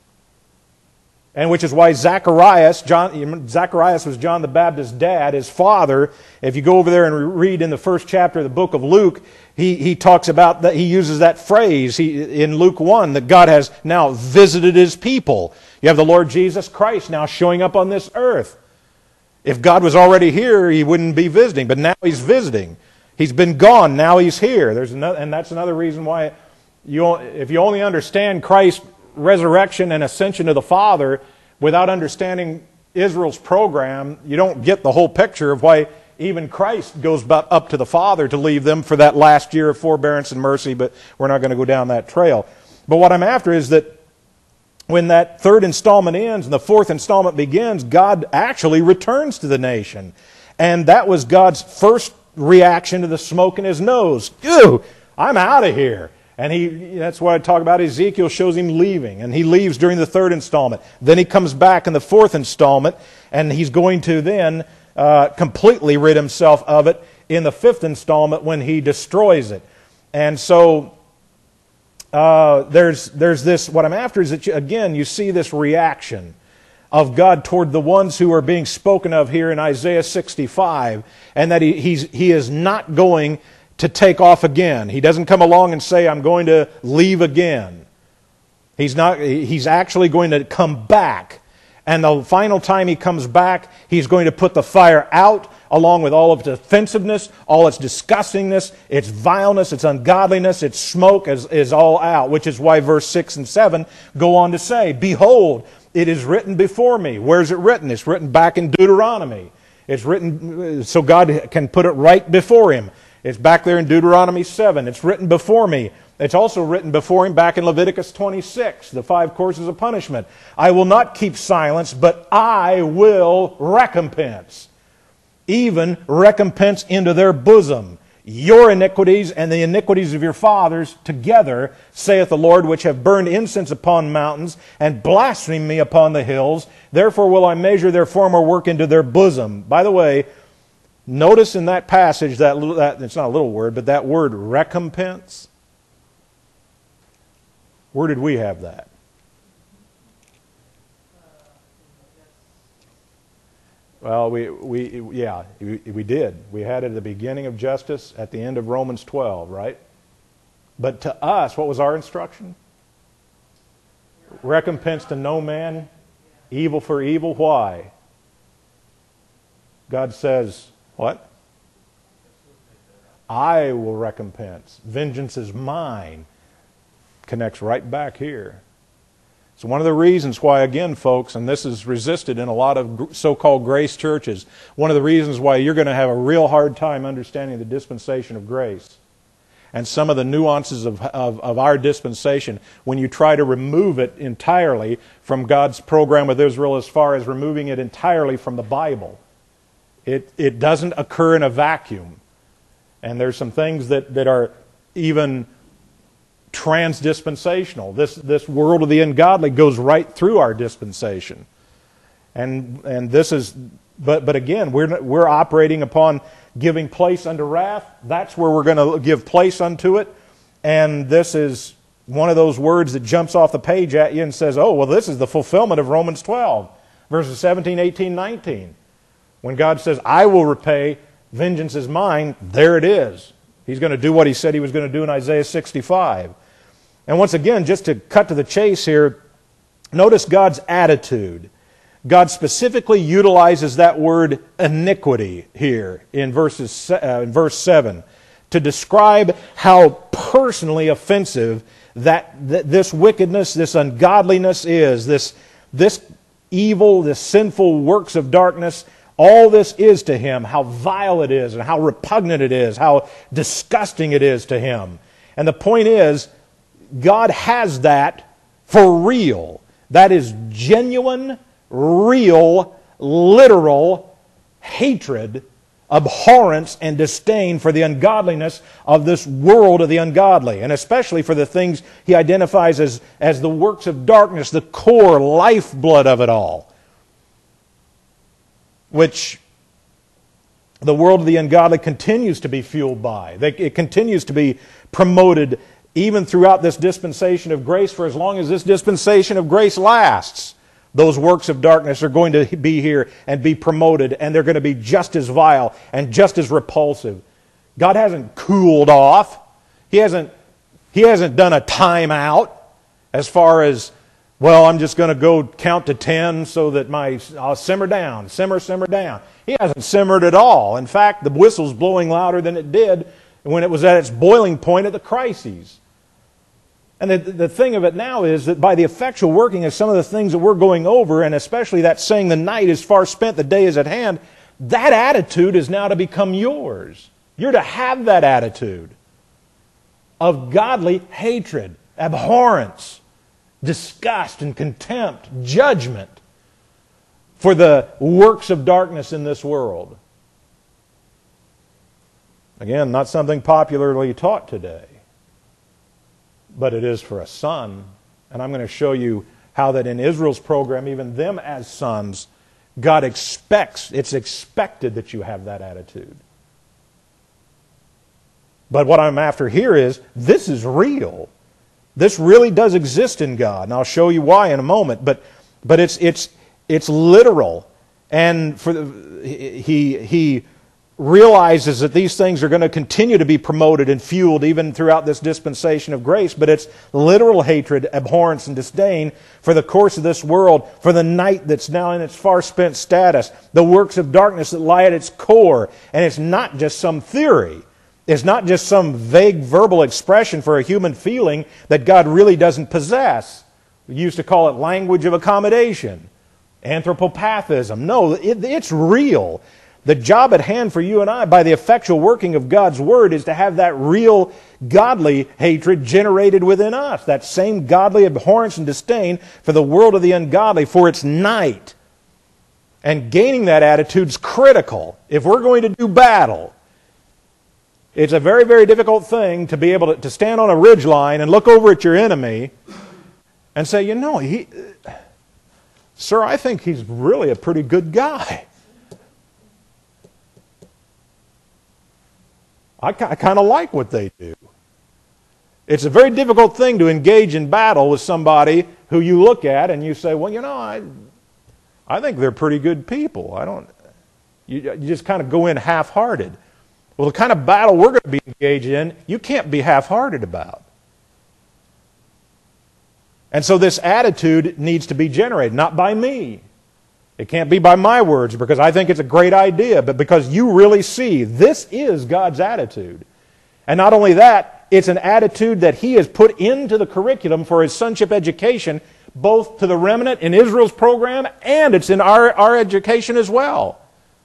[SPEAKER 1] And which is why Zacharias was John the Baptist's dad, his father. If you go over there and read in the first chapter of the book of Luke, he talks about that. He uses that phrase in Luke 1 that God has now visited his people. You have the Lord Jesus Christ now showing up on this earth. If God was already here, he wouldn't be visiting, but now he's visiting. He's been gone, now he's here. And that's another reason why if you only understand Christ's resurrection and ascension to the Father without understanding Israel's program, you don't get the whole picture of why even Christ goes up to the Father to leave them for that last year of forbearance and mercy, but we're not going to go down that trail. But what I'm after is that when that third installment ends and the fourth installment begins, God actually returns to the nation. And that was God's first reaction to the smoke in his nose. Ew, I'm out of here. And that's what I talk about. Ezekiel shows him leaving. And he leaves during the third installment. Then he comes back in the fourth installment. And he's going to then completely rid himself of it in the fifth installment when he destroys it. And so there's this, what I'm after is that, again, you see this reaction of God toward the ones who are being spoken of here in Isaiah 65. And that he is not going to take off again. He doesn't come along and say, I'm going to leave again. He's actually going to come back. And the final time he comes back, he's going to put the fire out along with all of its offensiveness, all its disgustingness, its vileness, its ungodliness, its smoke is all out. Which is why verse 6 and 7 go on to say, Behold, it is written before me. Where's it written? It's written back in Deuteronomy. It's written so God can put it right before him. It's back there in Deuteronomy 7. It's written before me. It's also written before him back in Leviticus 26, the 5 courses of punishment. I will not keep silence, but I will recompense. Even recompense into their bosom. Your iniquities and the iniquities of your fathers together, saith the Lord, which have burned incense upon mountains and blasphemed me upon the hills. Therefore will I measure their former work into their bosom. By the way, notice in that passage that it's not a little word, but that word recompense. Where did we have that? Well, we did. We had it at the beginning of justice, at the end of Romans 12, right? But to us, what was our instruction? Recompense to no man, evil for evil. Why? God says, what? I will recompense. Vengeance is mine. Connects right back here. So one of the reasons why, again, folks, and this is resisted in a lot of so-called grace churches, one of the reasons why you're going to have a real hard time understanding the dispensation of grace and some of the nuances of our dispensation when you try to remove it entirely from God's program with Israel as far as removing it entirely from the Bible. It doesn't occur in a vacuum. And there's some things that are even trans-dispensational. This world of the ungodly goes right through our dispensation. And this is, but again, we're operating upon giving place unto wrath. That's where we're going to give place unto it. And this is one of those words that jumps off the page at you and says, oh, well, this is the fulfillment of Romans 12, verses 17, 18, 19. When God says, I will repay, vengeance is mine, there it is. He's going to do what He said He was going to do in Isaiah 65. And once again, just to cut to the chase here, notice God's attitude. God specifically utilizes that word iniquity here in verse 7 to describe how personally offensive that this wickedness, this ungodliness is, this evil, this sinful works of darkness. All this is to Him, how vile it is and how repugnant it is, how disgusting it is to Him. And the point is, God has that for real. That is genuine, real, literal hatred, abhorrence, and disdain for the ungodliness of this world of the ungodly, and especially for the things He identifies as the works of darkness, the core lifeblood of it all, which the world of the ungodly continues to be fueled by. It continues to be promoted even throughout this dispensation of grace. For as long as this dispensation of grace lasts, those works of darkness are going to be here and be promoted, and they're going to be just as vile and just as repulsive. God hasn't cooled off. He hasn't done a timeout as far as, well, I'm just going to go count to 10 so that I'll simmer down, simmer down. He hasn't simmered at all. In fact, the whistle's blowing louder than it did when it was at its boiling point at the crises. And the thing of it now is that by the effectual working of some of the things that we're going over, and especially that saying the night is far spent, the day is at hand, that attitude is now to become yours. You're to have that attitude of godly hatred, abhorrence, disgust and contempt, judgment for the works of darkness in this world. Again, not something popularly taught today, but it is for a son. And I'm going to show you how that in Israel's program, even them as sons, God expects, it's expected that you have that attitude. But what I'm after here is, this is real. This really does exist in God, and I'll show you why in a moment. But it's literal, and He realizes that these things are going to continue to be promoted and fueled even throughout this dispensation of grace. But it's literal hatred, abhorrence, and disdain for the course of this world, for the night that's now in its far spent status, the works of darkness that lie at its core, and it's not just some theory. It's not just some vague verbal expression for a human feeling that God really doesn't possess. We used to call it language of accommodation, anthropopathism. No, it's real. The job at hand for you and I, by the effectual working of God's Word, is to have that real godly hatred generated within us. That same godly abhorrence and disdain for the world of the ungodly, for its night. And gaining that attitude is critical. If we're going to do battle, it's a very, very difficult thing to be able to stand on a ridgeline and look over at your enemy and say, you know, sir, I think he's really a pretty good guy. I kind of like what they do. It's a very difficult thing to engage in battle with somebody who you look at and you say, well, I think they're pretty good people. You just kind of go in half-hearted. Well, the kind of battle we're going to be engaged in, you can't be half-hearted about. And so this attitude needs to be generated, not by me. It can't be by my words because I think it's a great idea, but because you really see this is God's attitude. And not only that, it's an attitude that He has put into the curriculum for His sonship education, both to the remnant in Israel's program and it's in our education as well.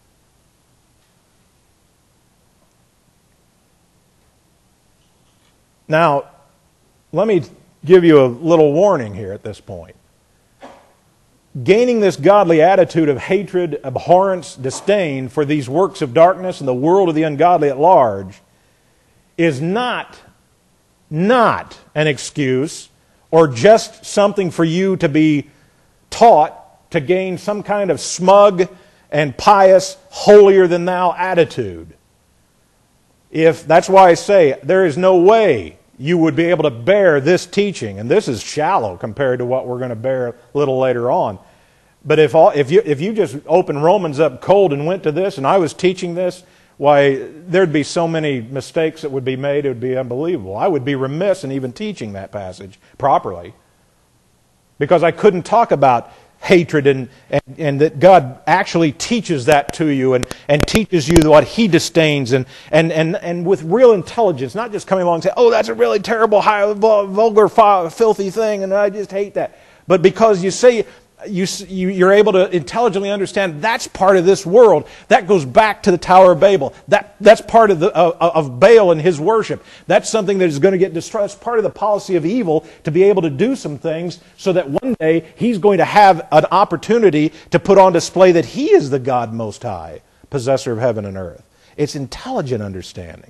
[SPEAKER 1] Now, let me give you a little warning here at this point. Gaining this godly attitude of hatred, abhorrence, disdain for these works of darkness and the world of the ungodly at large is not an excuse or just something for you to be taught to gain some kind of smug and pious, holier-than-thou attitude. That's why I say there is no way you would be able to bear this teaching, and this is shallow compared to what we're going to bear a little later on. But if you just open Romans up cold and went to this, and I was teaching this, why, there'd be so many mistakes that would be made, it would be unbelievable. I would be remiss in even teaching that passage properly because I couldn't talk about hatred and that God actually teaches that to you and teaches you what He disdains and with real intelligence, not just coming along and saying, oh, that's a really terrible, vulgar, filthy thing and I just hate that. But because you say, you're able to intelligently understand that's part of this world. That goes back to the Tower of Babel. That's part of Baal and his worship. That's something that is going to get destroyed. That's part of the policy of evil to be able to do some things so that one day he's going to have an opportunity to put on display that he is the God Most High, possessor of heaven and earth. It's intelligent understanding.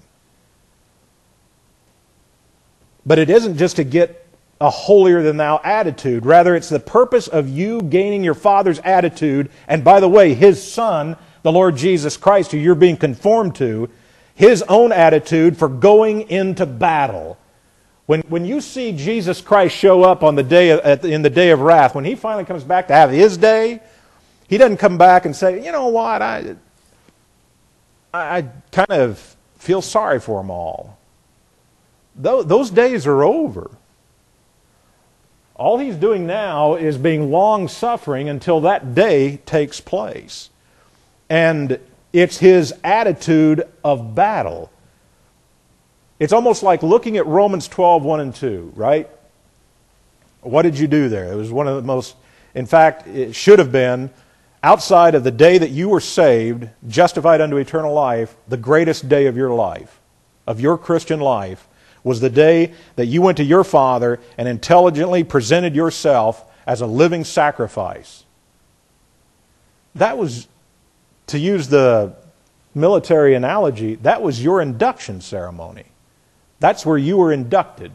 [SPEAKER 1] But it isn't just to get a holier-than-thou attitude. Rather, it's the purpose of you gaining your Father's attitude, and by the way, His Son, the Lord Jesus Christ, who you're being conformed to, His own attitude for going into battle. When you see Jesus Christ show up on the day in the day of wrath, when He finally comes back to have His day, He doesn't come back and say, you know what, I kind of feel sorry for them all. Those days are over. All He's doing now is being long-suffering until that day takes place. And it's His attitude of battle. It's almost like looking at Romans 12, 1 and 2, right? What did you do there? It was one of the most, in fact, it should have been, outside of the day that you were saved, justified unto eternal life, the greatest day of your life, of your Christian life, was the day that you went to your Father and intelligently presented yourself as a living sacrifice. That was, to use the military analogy, that was your induction ceremony. That's where you were inducted.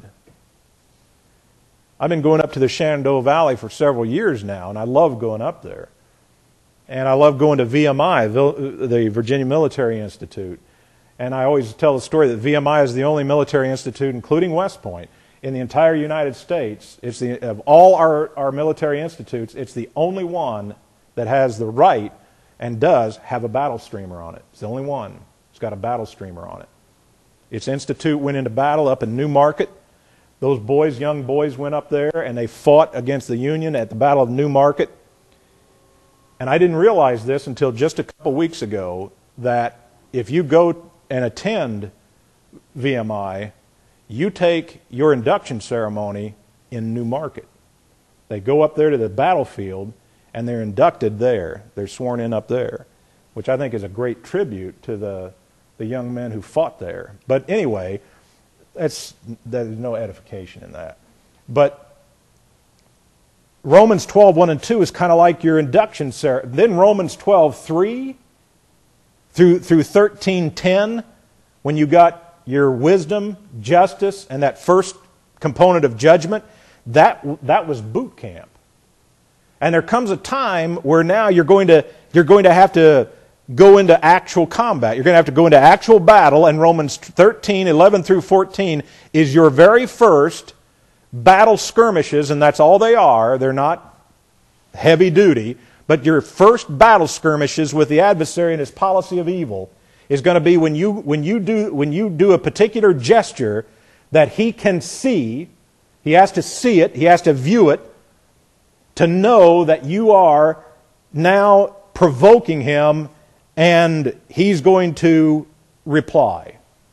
[SPEAKER 1] I've been going up to the Shenandoah Valley for several years now, and I love going up there. And I love going to VMI, the Virginia Military Institute. And I always tell the story that VMI is the only military institute, including West Point, in the entire United States. It's of all our military institutes, it's the only one that has the right and does have a battle streamer on it. It's the only one. It's got a battle streamer on it. Its institute went into battle up in New Market. Those young boys went up there and they fought against the Union at the Battle of New Market. And I didn't realize this until just a couple weeks ago, that if you go and attend VMI, you take your induction ceremony in New Market. They go up there to the battlefield and they're inducted there. They're sworn in up there, which I think is a great tribute to the young men who fought there. But anyway, there's no edification in that. But Romans 12, 1 and 2 is kind of like your induction ceremony. Then Romans 12, 3 through 13:10, when you got your wisdom, justice, and that first component of judgment, that was boot camp. And there comes a time where now you're going to have to go into actual combat. You're going to have to go into actual battle, and Romans 13, 11 through 14 is your very first battle skirmishes, and that's all they are. They're not heavy duty, but your first battle skirmishes with the adversary and his policy of evil is going to be when you do a particular gesture that he can see. He has to see it, he has to view it, to know that you are now provoking him, and he's going to reply.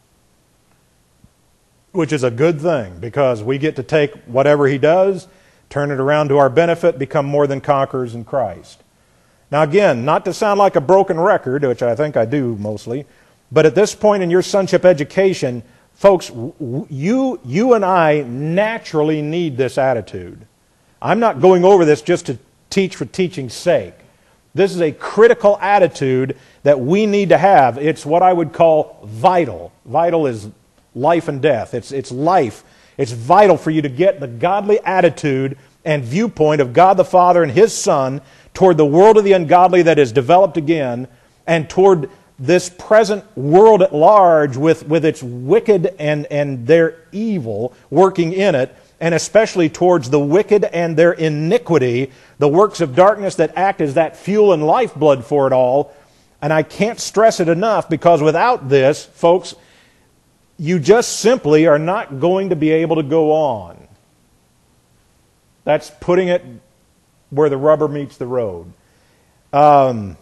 [SPEAKER 1] Which is a good thing, because we get to take whatever he does, turn it around to our benefit, become more than conquerors in Christ. Now again, not to sound like a broken record, which I think I do mostly, but at this point in your sonship education, folks, you and I naturally need this attitude. I'm not going over this just to teach for teaching's sake. This is a critical attitude that we need to have. It's what I would call vital. Vital is life and death. It's life. It's vital for you to get the godly attitude and viewpoint of God the Father and His Son toward the world of the ungodly that is developed again, and toward this present world at large with its wicked and their evil working in it, and especially towards the wicked and their iniquity, the works of darkness that act as that fuel and lifeblood for it all. And I can't stress it enough, because without this, folks, you just simply are not going to be able to go on. That's putting it where the rubber meets the road. I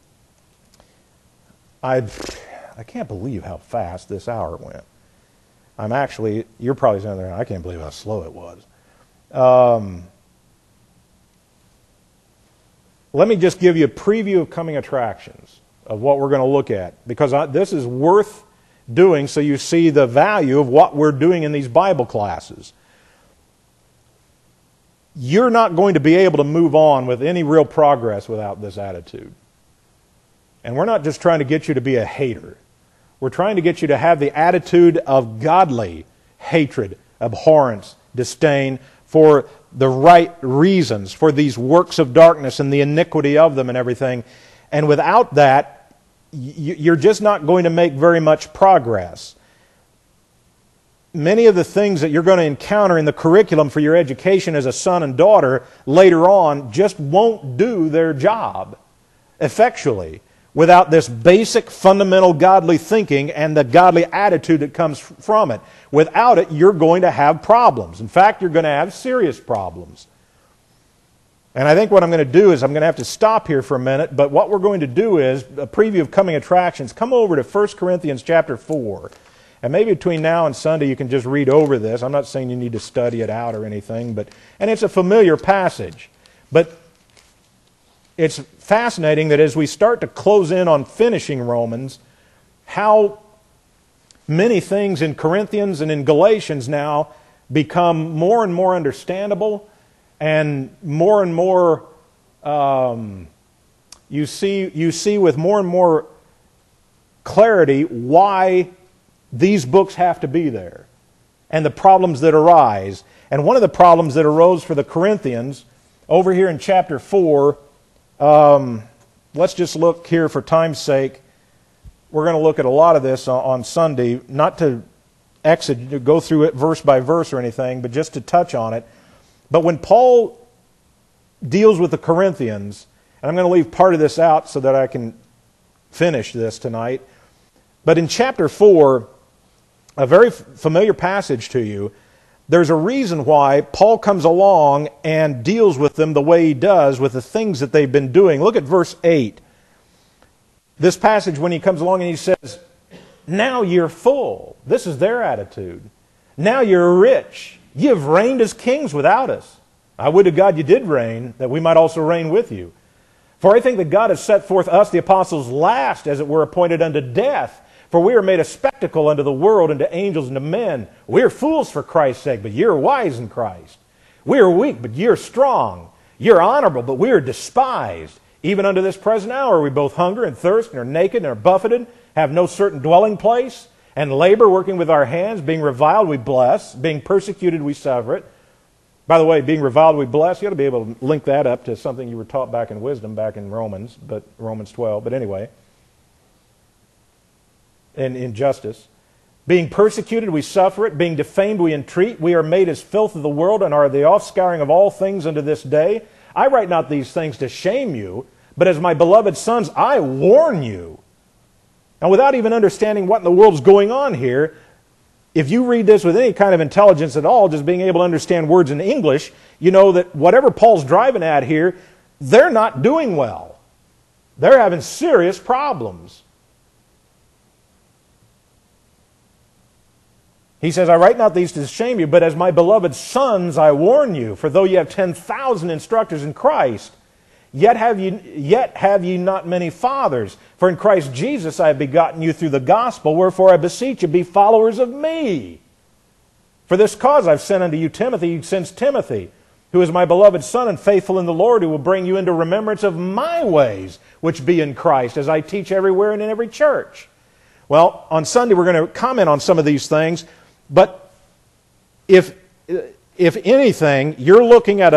[SPEAKER 1] can't believe how fast this hour went. You're probably sitting there, I can't believe how slow it was. Let me just give you a preview of coming attractions, of what we're going to look at, because this is worth doing so you see the value of what we're doing in these Bible classes. You're not going to be able to move on with any real progress without this attitude. And we're not just trying to get you to be a hater. We're trying to get you to have the attitude of godly hatred, abhorrence, disdain for the right reasons, for these works of darkness and the iniquity of them and everything. And without that, you're just not going to make very much progress. Many of the things that you're going to encounter in the curriculum for your education as a son and daughter later on just won't do their job effectually without this basic fundamental godly thinking and the godly attitude that comes from it. Without it, you're going to have problems. In fact, you're going to have serious problems. And I think what I'm going to do is I'm going to have to stop here for a minute, but what we're going to do is a preview of coming attractions. Come over to 1 Corinthians chapter 4. And maybe between now and Sunday you can just read over this. I'm not saying you need to study it out or anything, and it's a familiar passage. But it's fascinating that as we start to close in on finishing Romans, how many things in Corinthians and in Galatians now become more and more understandable, and more you see with more and more clarity why these books have to be there and the problems that arise. And one of the problems that arose for the Corinthians over here in chapter 4, let's just look here for time's sake. We're going to look at a lot of this on Sunday, not to go through it verse by verse or anything, but just to touch on it. But when Paul deals with the Corinthians, and I'm going to leave part of this out so that I can finish this tonight, but in chapter 4, a very familiar passage to you, there's a reason why Paul comes along and deals with them the way he does with the things that they've been doing. Look at verse 8. This passage, when he comes along and he says, now you're full. This is their attitude. Now you're rich. You've reigned as kings without us. I would to God you did reign, that we might also reign with you. For I think that God has set forth us, the apostles, last, as it were, appointed unto death. For we are made a spectacle unto the world, and to angels, and to men. We are fools for Christ's sake, but ye are wise in Christ. We are weak, but ye are strong. Ye are honorable, but we are despised. Even unto this present hour we both hunger and thirst, and are naked, and are buffeted, have no certain dwelling place, and labor, working with our hands. Being reviled, we bless. Being persecuted, we suffer it. By the way, being reviled, we bless. You ought to be able to link that up to something you were taught back in wisdom, back in Romans 12. But anyway, and injustice. Being persecuted, we suffer it. Being defamed, we entreat. We are made as filth of the world and are the offscouring of all things unto this day. I write not these things to shame you, but as my beloved sons, I warn you. Now, without even understanding what in the world's going on here, if you read this with any kind of intelligence at all, just being able to understand words in English, you know that whatever Paul's driving at here, they're not doing well. They're having serious problems. He says, I write not these to shame you, but as my beloved sons I warn you, for though ye have 10,000 instructors in Christ, yet have ye not many fathers. For in Christ Jesus I have begotten you through the gospel, wherefore I beseech you, be followers of me. For this cause I've sent unto you Timothy, since Timothy, who is my beloved son and faithful in the Lord, who will bring you into remembrance of my ways, which be in Christ, as I teach everywhere and in every church. Well, on Sunday we're going to comment on some of these things, but if anything, you're looking at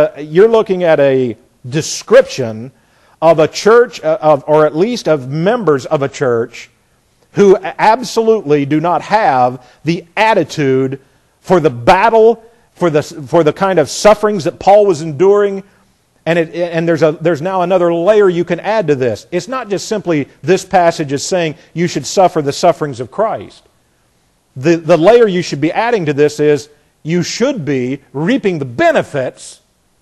[SPEAKER 1] a description of a church, or at least of members of a church, who absolutely do not have the attitude for the battle, for the kind of sufferings that Paul was enduring. And there's now another layer you can add to this. It's not just simply this passage is saying you should suffer the sufferings of Christ. The layer you should be adding to this is you should be reaping the benefits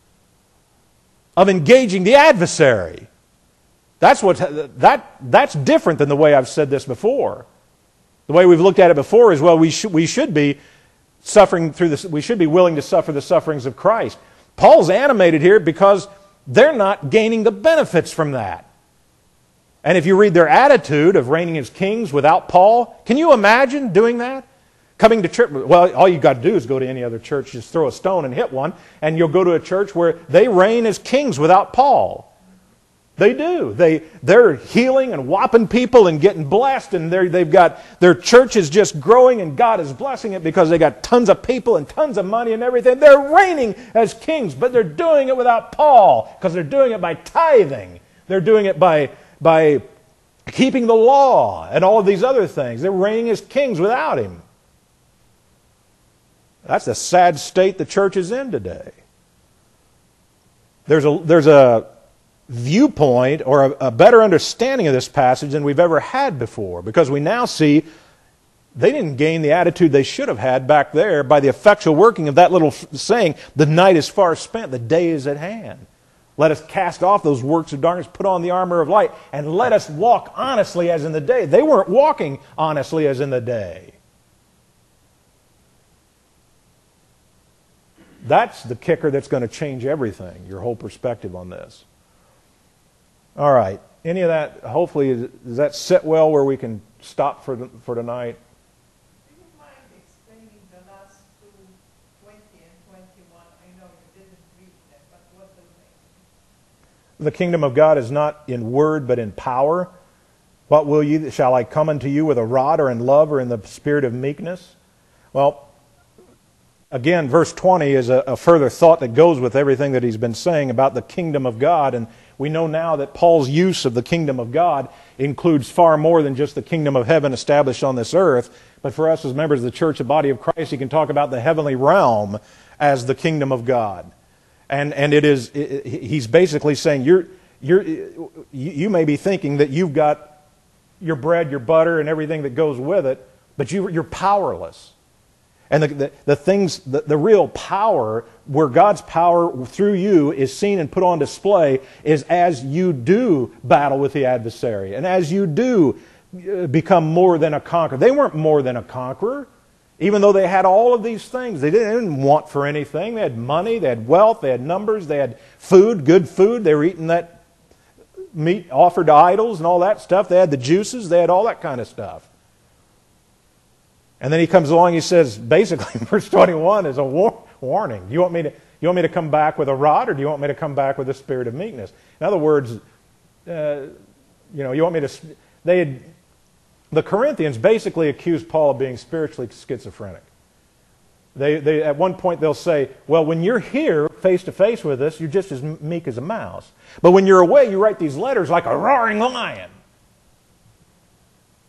[SPEAKER 1] of engaging the adversary. That's different than the way I've said this before. The way we've looked at it before is, well, we should be suffering through this. We should be willing to suffer the sufferings of Christ. Paul's animated here because they're not gaining the benefits from that. And if you read their attitude of reigning as kings without Paul, can you imagine doing that? Coming to church, well, all you've got to do is go to any other church, just throw a stone and hit one, and you'll go to a church where they reign as kings without Paul. They do. They're healing and whopping people and getting blessed, and they've got their church is just growing, and God is blessing it because they got tons of people and tons of money and everything. They're reigning as kings, but they're doing it without Paul because they're doing it by tithing. They're doing it by keeping the law and all of these other things. They're reigning as kings without him. That's the sad state the church is in today. There's a viewpoint or a better understanding of this passage than we've ever had before, because we now see they didn't gain the attitude they should have had back there by the effectual working of that little saying, the night is far spent, the day is at hand. Let us cast off those works of darkness, put on the armor of light, and let us walk honestly as in the day. They weren't walking honestly as in the day. That's the kicker that's going to change everything, your whole perspective on this. All right. Any of that, hopefully, does that sit well where we can stop for tonight?
[SPEAKER 3] Do you mind explaining the last two, 20 and 21? I know you didn't read them, but what do they mean?
[SPEAKER 1] The kingdom of God is not in word, but in power. What will ye? Shall I come unto you with a rod or in love or in the spirit of meekness? Well, again, verse 20 is a further thought that goes with everything that he's been saying about the kingdom of God. And we know now that Paul's use of the kingdom of God includes far more than just the kingdom of heaven established on this earth. But for us as members of the church, the body of Christ, he can talk about the heavenly realm as the kingdom of God. And he's basically saying, you may be thinking that you've got your bread, your butter, and everything that goes with it, but you're powerless. And the real power, where God's power through you is seen and put on display, is as you do battle with the adversary and as you do become more than a conqueror. They weren't more than a conqueror, even though they had all of these things. They didn't want for anything. They had money, they had wealth, they had numbers, they had food, good food. They were eating that meat offered to idols and all that stuff. They had the juices, they had all that kind of stuff. And then he comes along, he says, basically, verse 21 is a warning. Do you want me to come back with a rod, or do you want me to come back with a spirit of meekness? In other words, you want me to... The Corinthians basically accused Paul of being spiritually schizophrenic. They at one point they'll say, well, when you're here face to face with us, you're just as meek as a mouse. But when you're away, you write these letters like a roaring lion.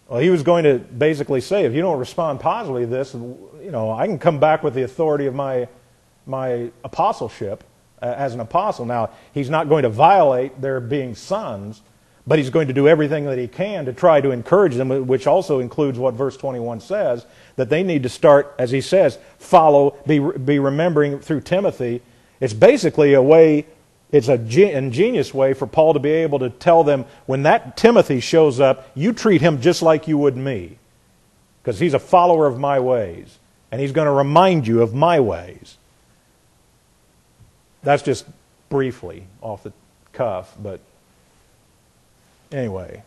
[SPEAKER 1] Well, he was going to basically say, if you don't respond positively to this, I can come back with the authority of my apostleship as an apostle. Now, he's not going to violate their being sons, but he's going to do everything that he can to try to encourage them, which also includes what verse 21 says, that they need to start, as he says, be remembering through Timothy. It's basically a way, it's an ingenious way for Paul to be able to tell them, when that Timothy shows up, you treat him just like you would me, because he's a follower of my ways, and he's going to remind you of my ways. That's just briefly off the cuff, but anyway.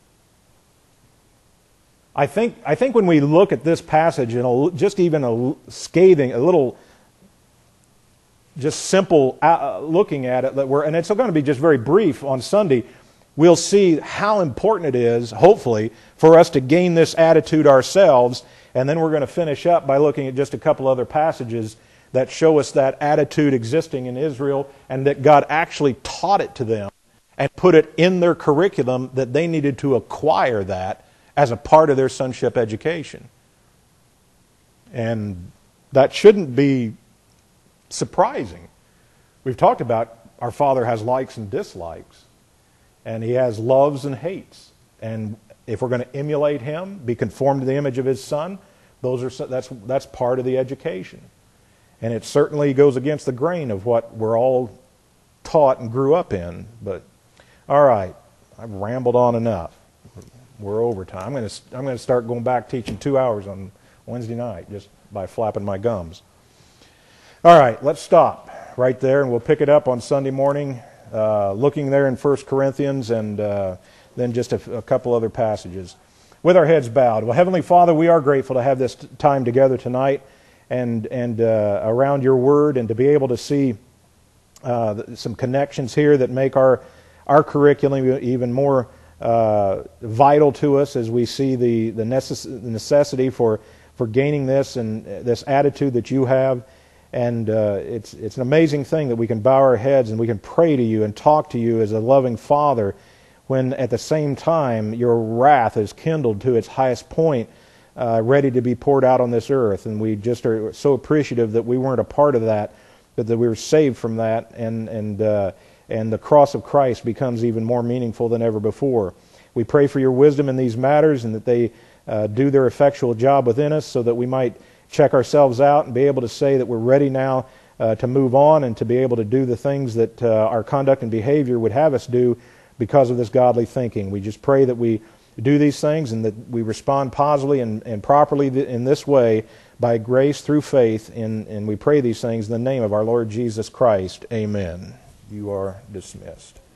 [SPEAKER 1] I think when we look at this passage and just even a scathing, a little just simple looking at it, and it's going to be just very brief on Sunday, we'll see how important it is, hopefully, for us to gain this attitude ourselves, and then we're going to finish up by looking at just a couple other passages that show us that attitude existing in Israel and that God actually taught it to them and put it in their curriculum, that they needed to acquire that as a part of their sonship education. And that shouldn't be surprising. We've talked about our Father has likes and dislikes, and He has loves and hates. And if we're going to emulate Him, be conformed to the image of His Son, that's part of the education. And it certainly goes against the grain of what we're all taught and grew up in. But all right, I've rambled on enough. We're over time. I'm going to start going back teaching 2 hours on Wednesday night just by flapping my gums. All right, let's stop right there, and we'll pick it up on Sunday morning, looking there in 1 Corinthians and then just a couple other passages. With our heads bowed. Well, Heavenly Father, we are grateful to have this time together tonight and around your Word, and to be able to see some connections here that make our curriculum even more vital to us as we see the necessity for gaining this and this attitude that you have. And it's an amazing thing that we can bow our heads and we can pray to you and talk to you as a loving Father, when at the same time your wrath is kindled to its highest point, ready to be poured out on this earth. And we just are so appreciative that we weren't a part of that, but that we were saved from that, and the cross of Christ becomes even more meaningful than ever before. We pray for your wisdom in these matters, and that they do their effectual job within us, so that we might check ourselves out and be able to say that we're ready now to move on and to be able to do the things that our conduct and behavior would have us do because of this godly thinking. We just pray that we do these things and that we respond positively and properly in this way by grace through faith, and we pray these things in the name of our Lord Jesus Christ. Amen. You are dismissed.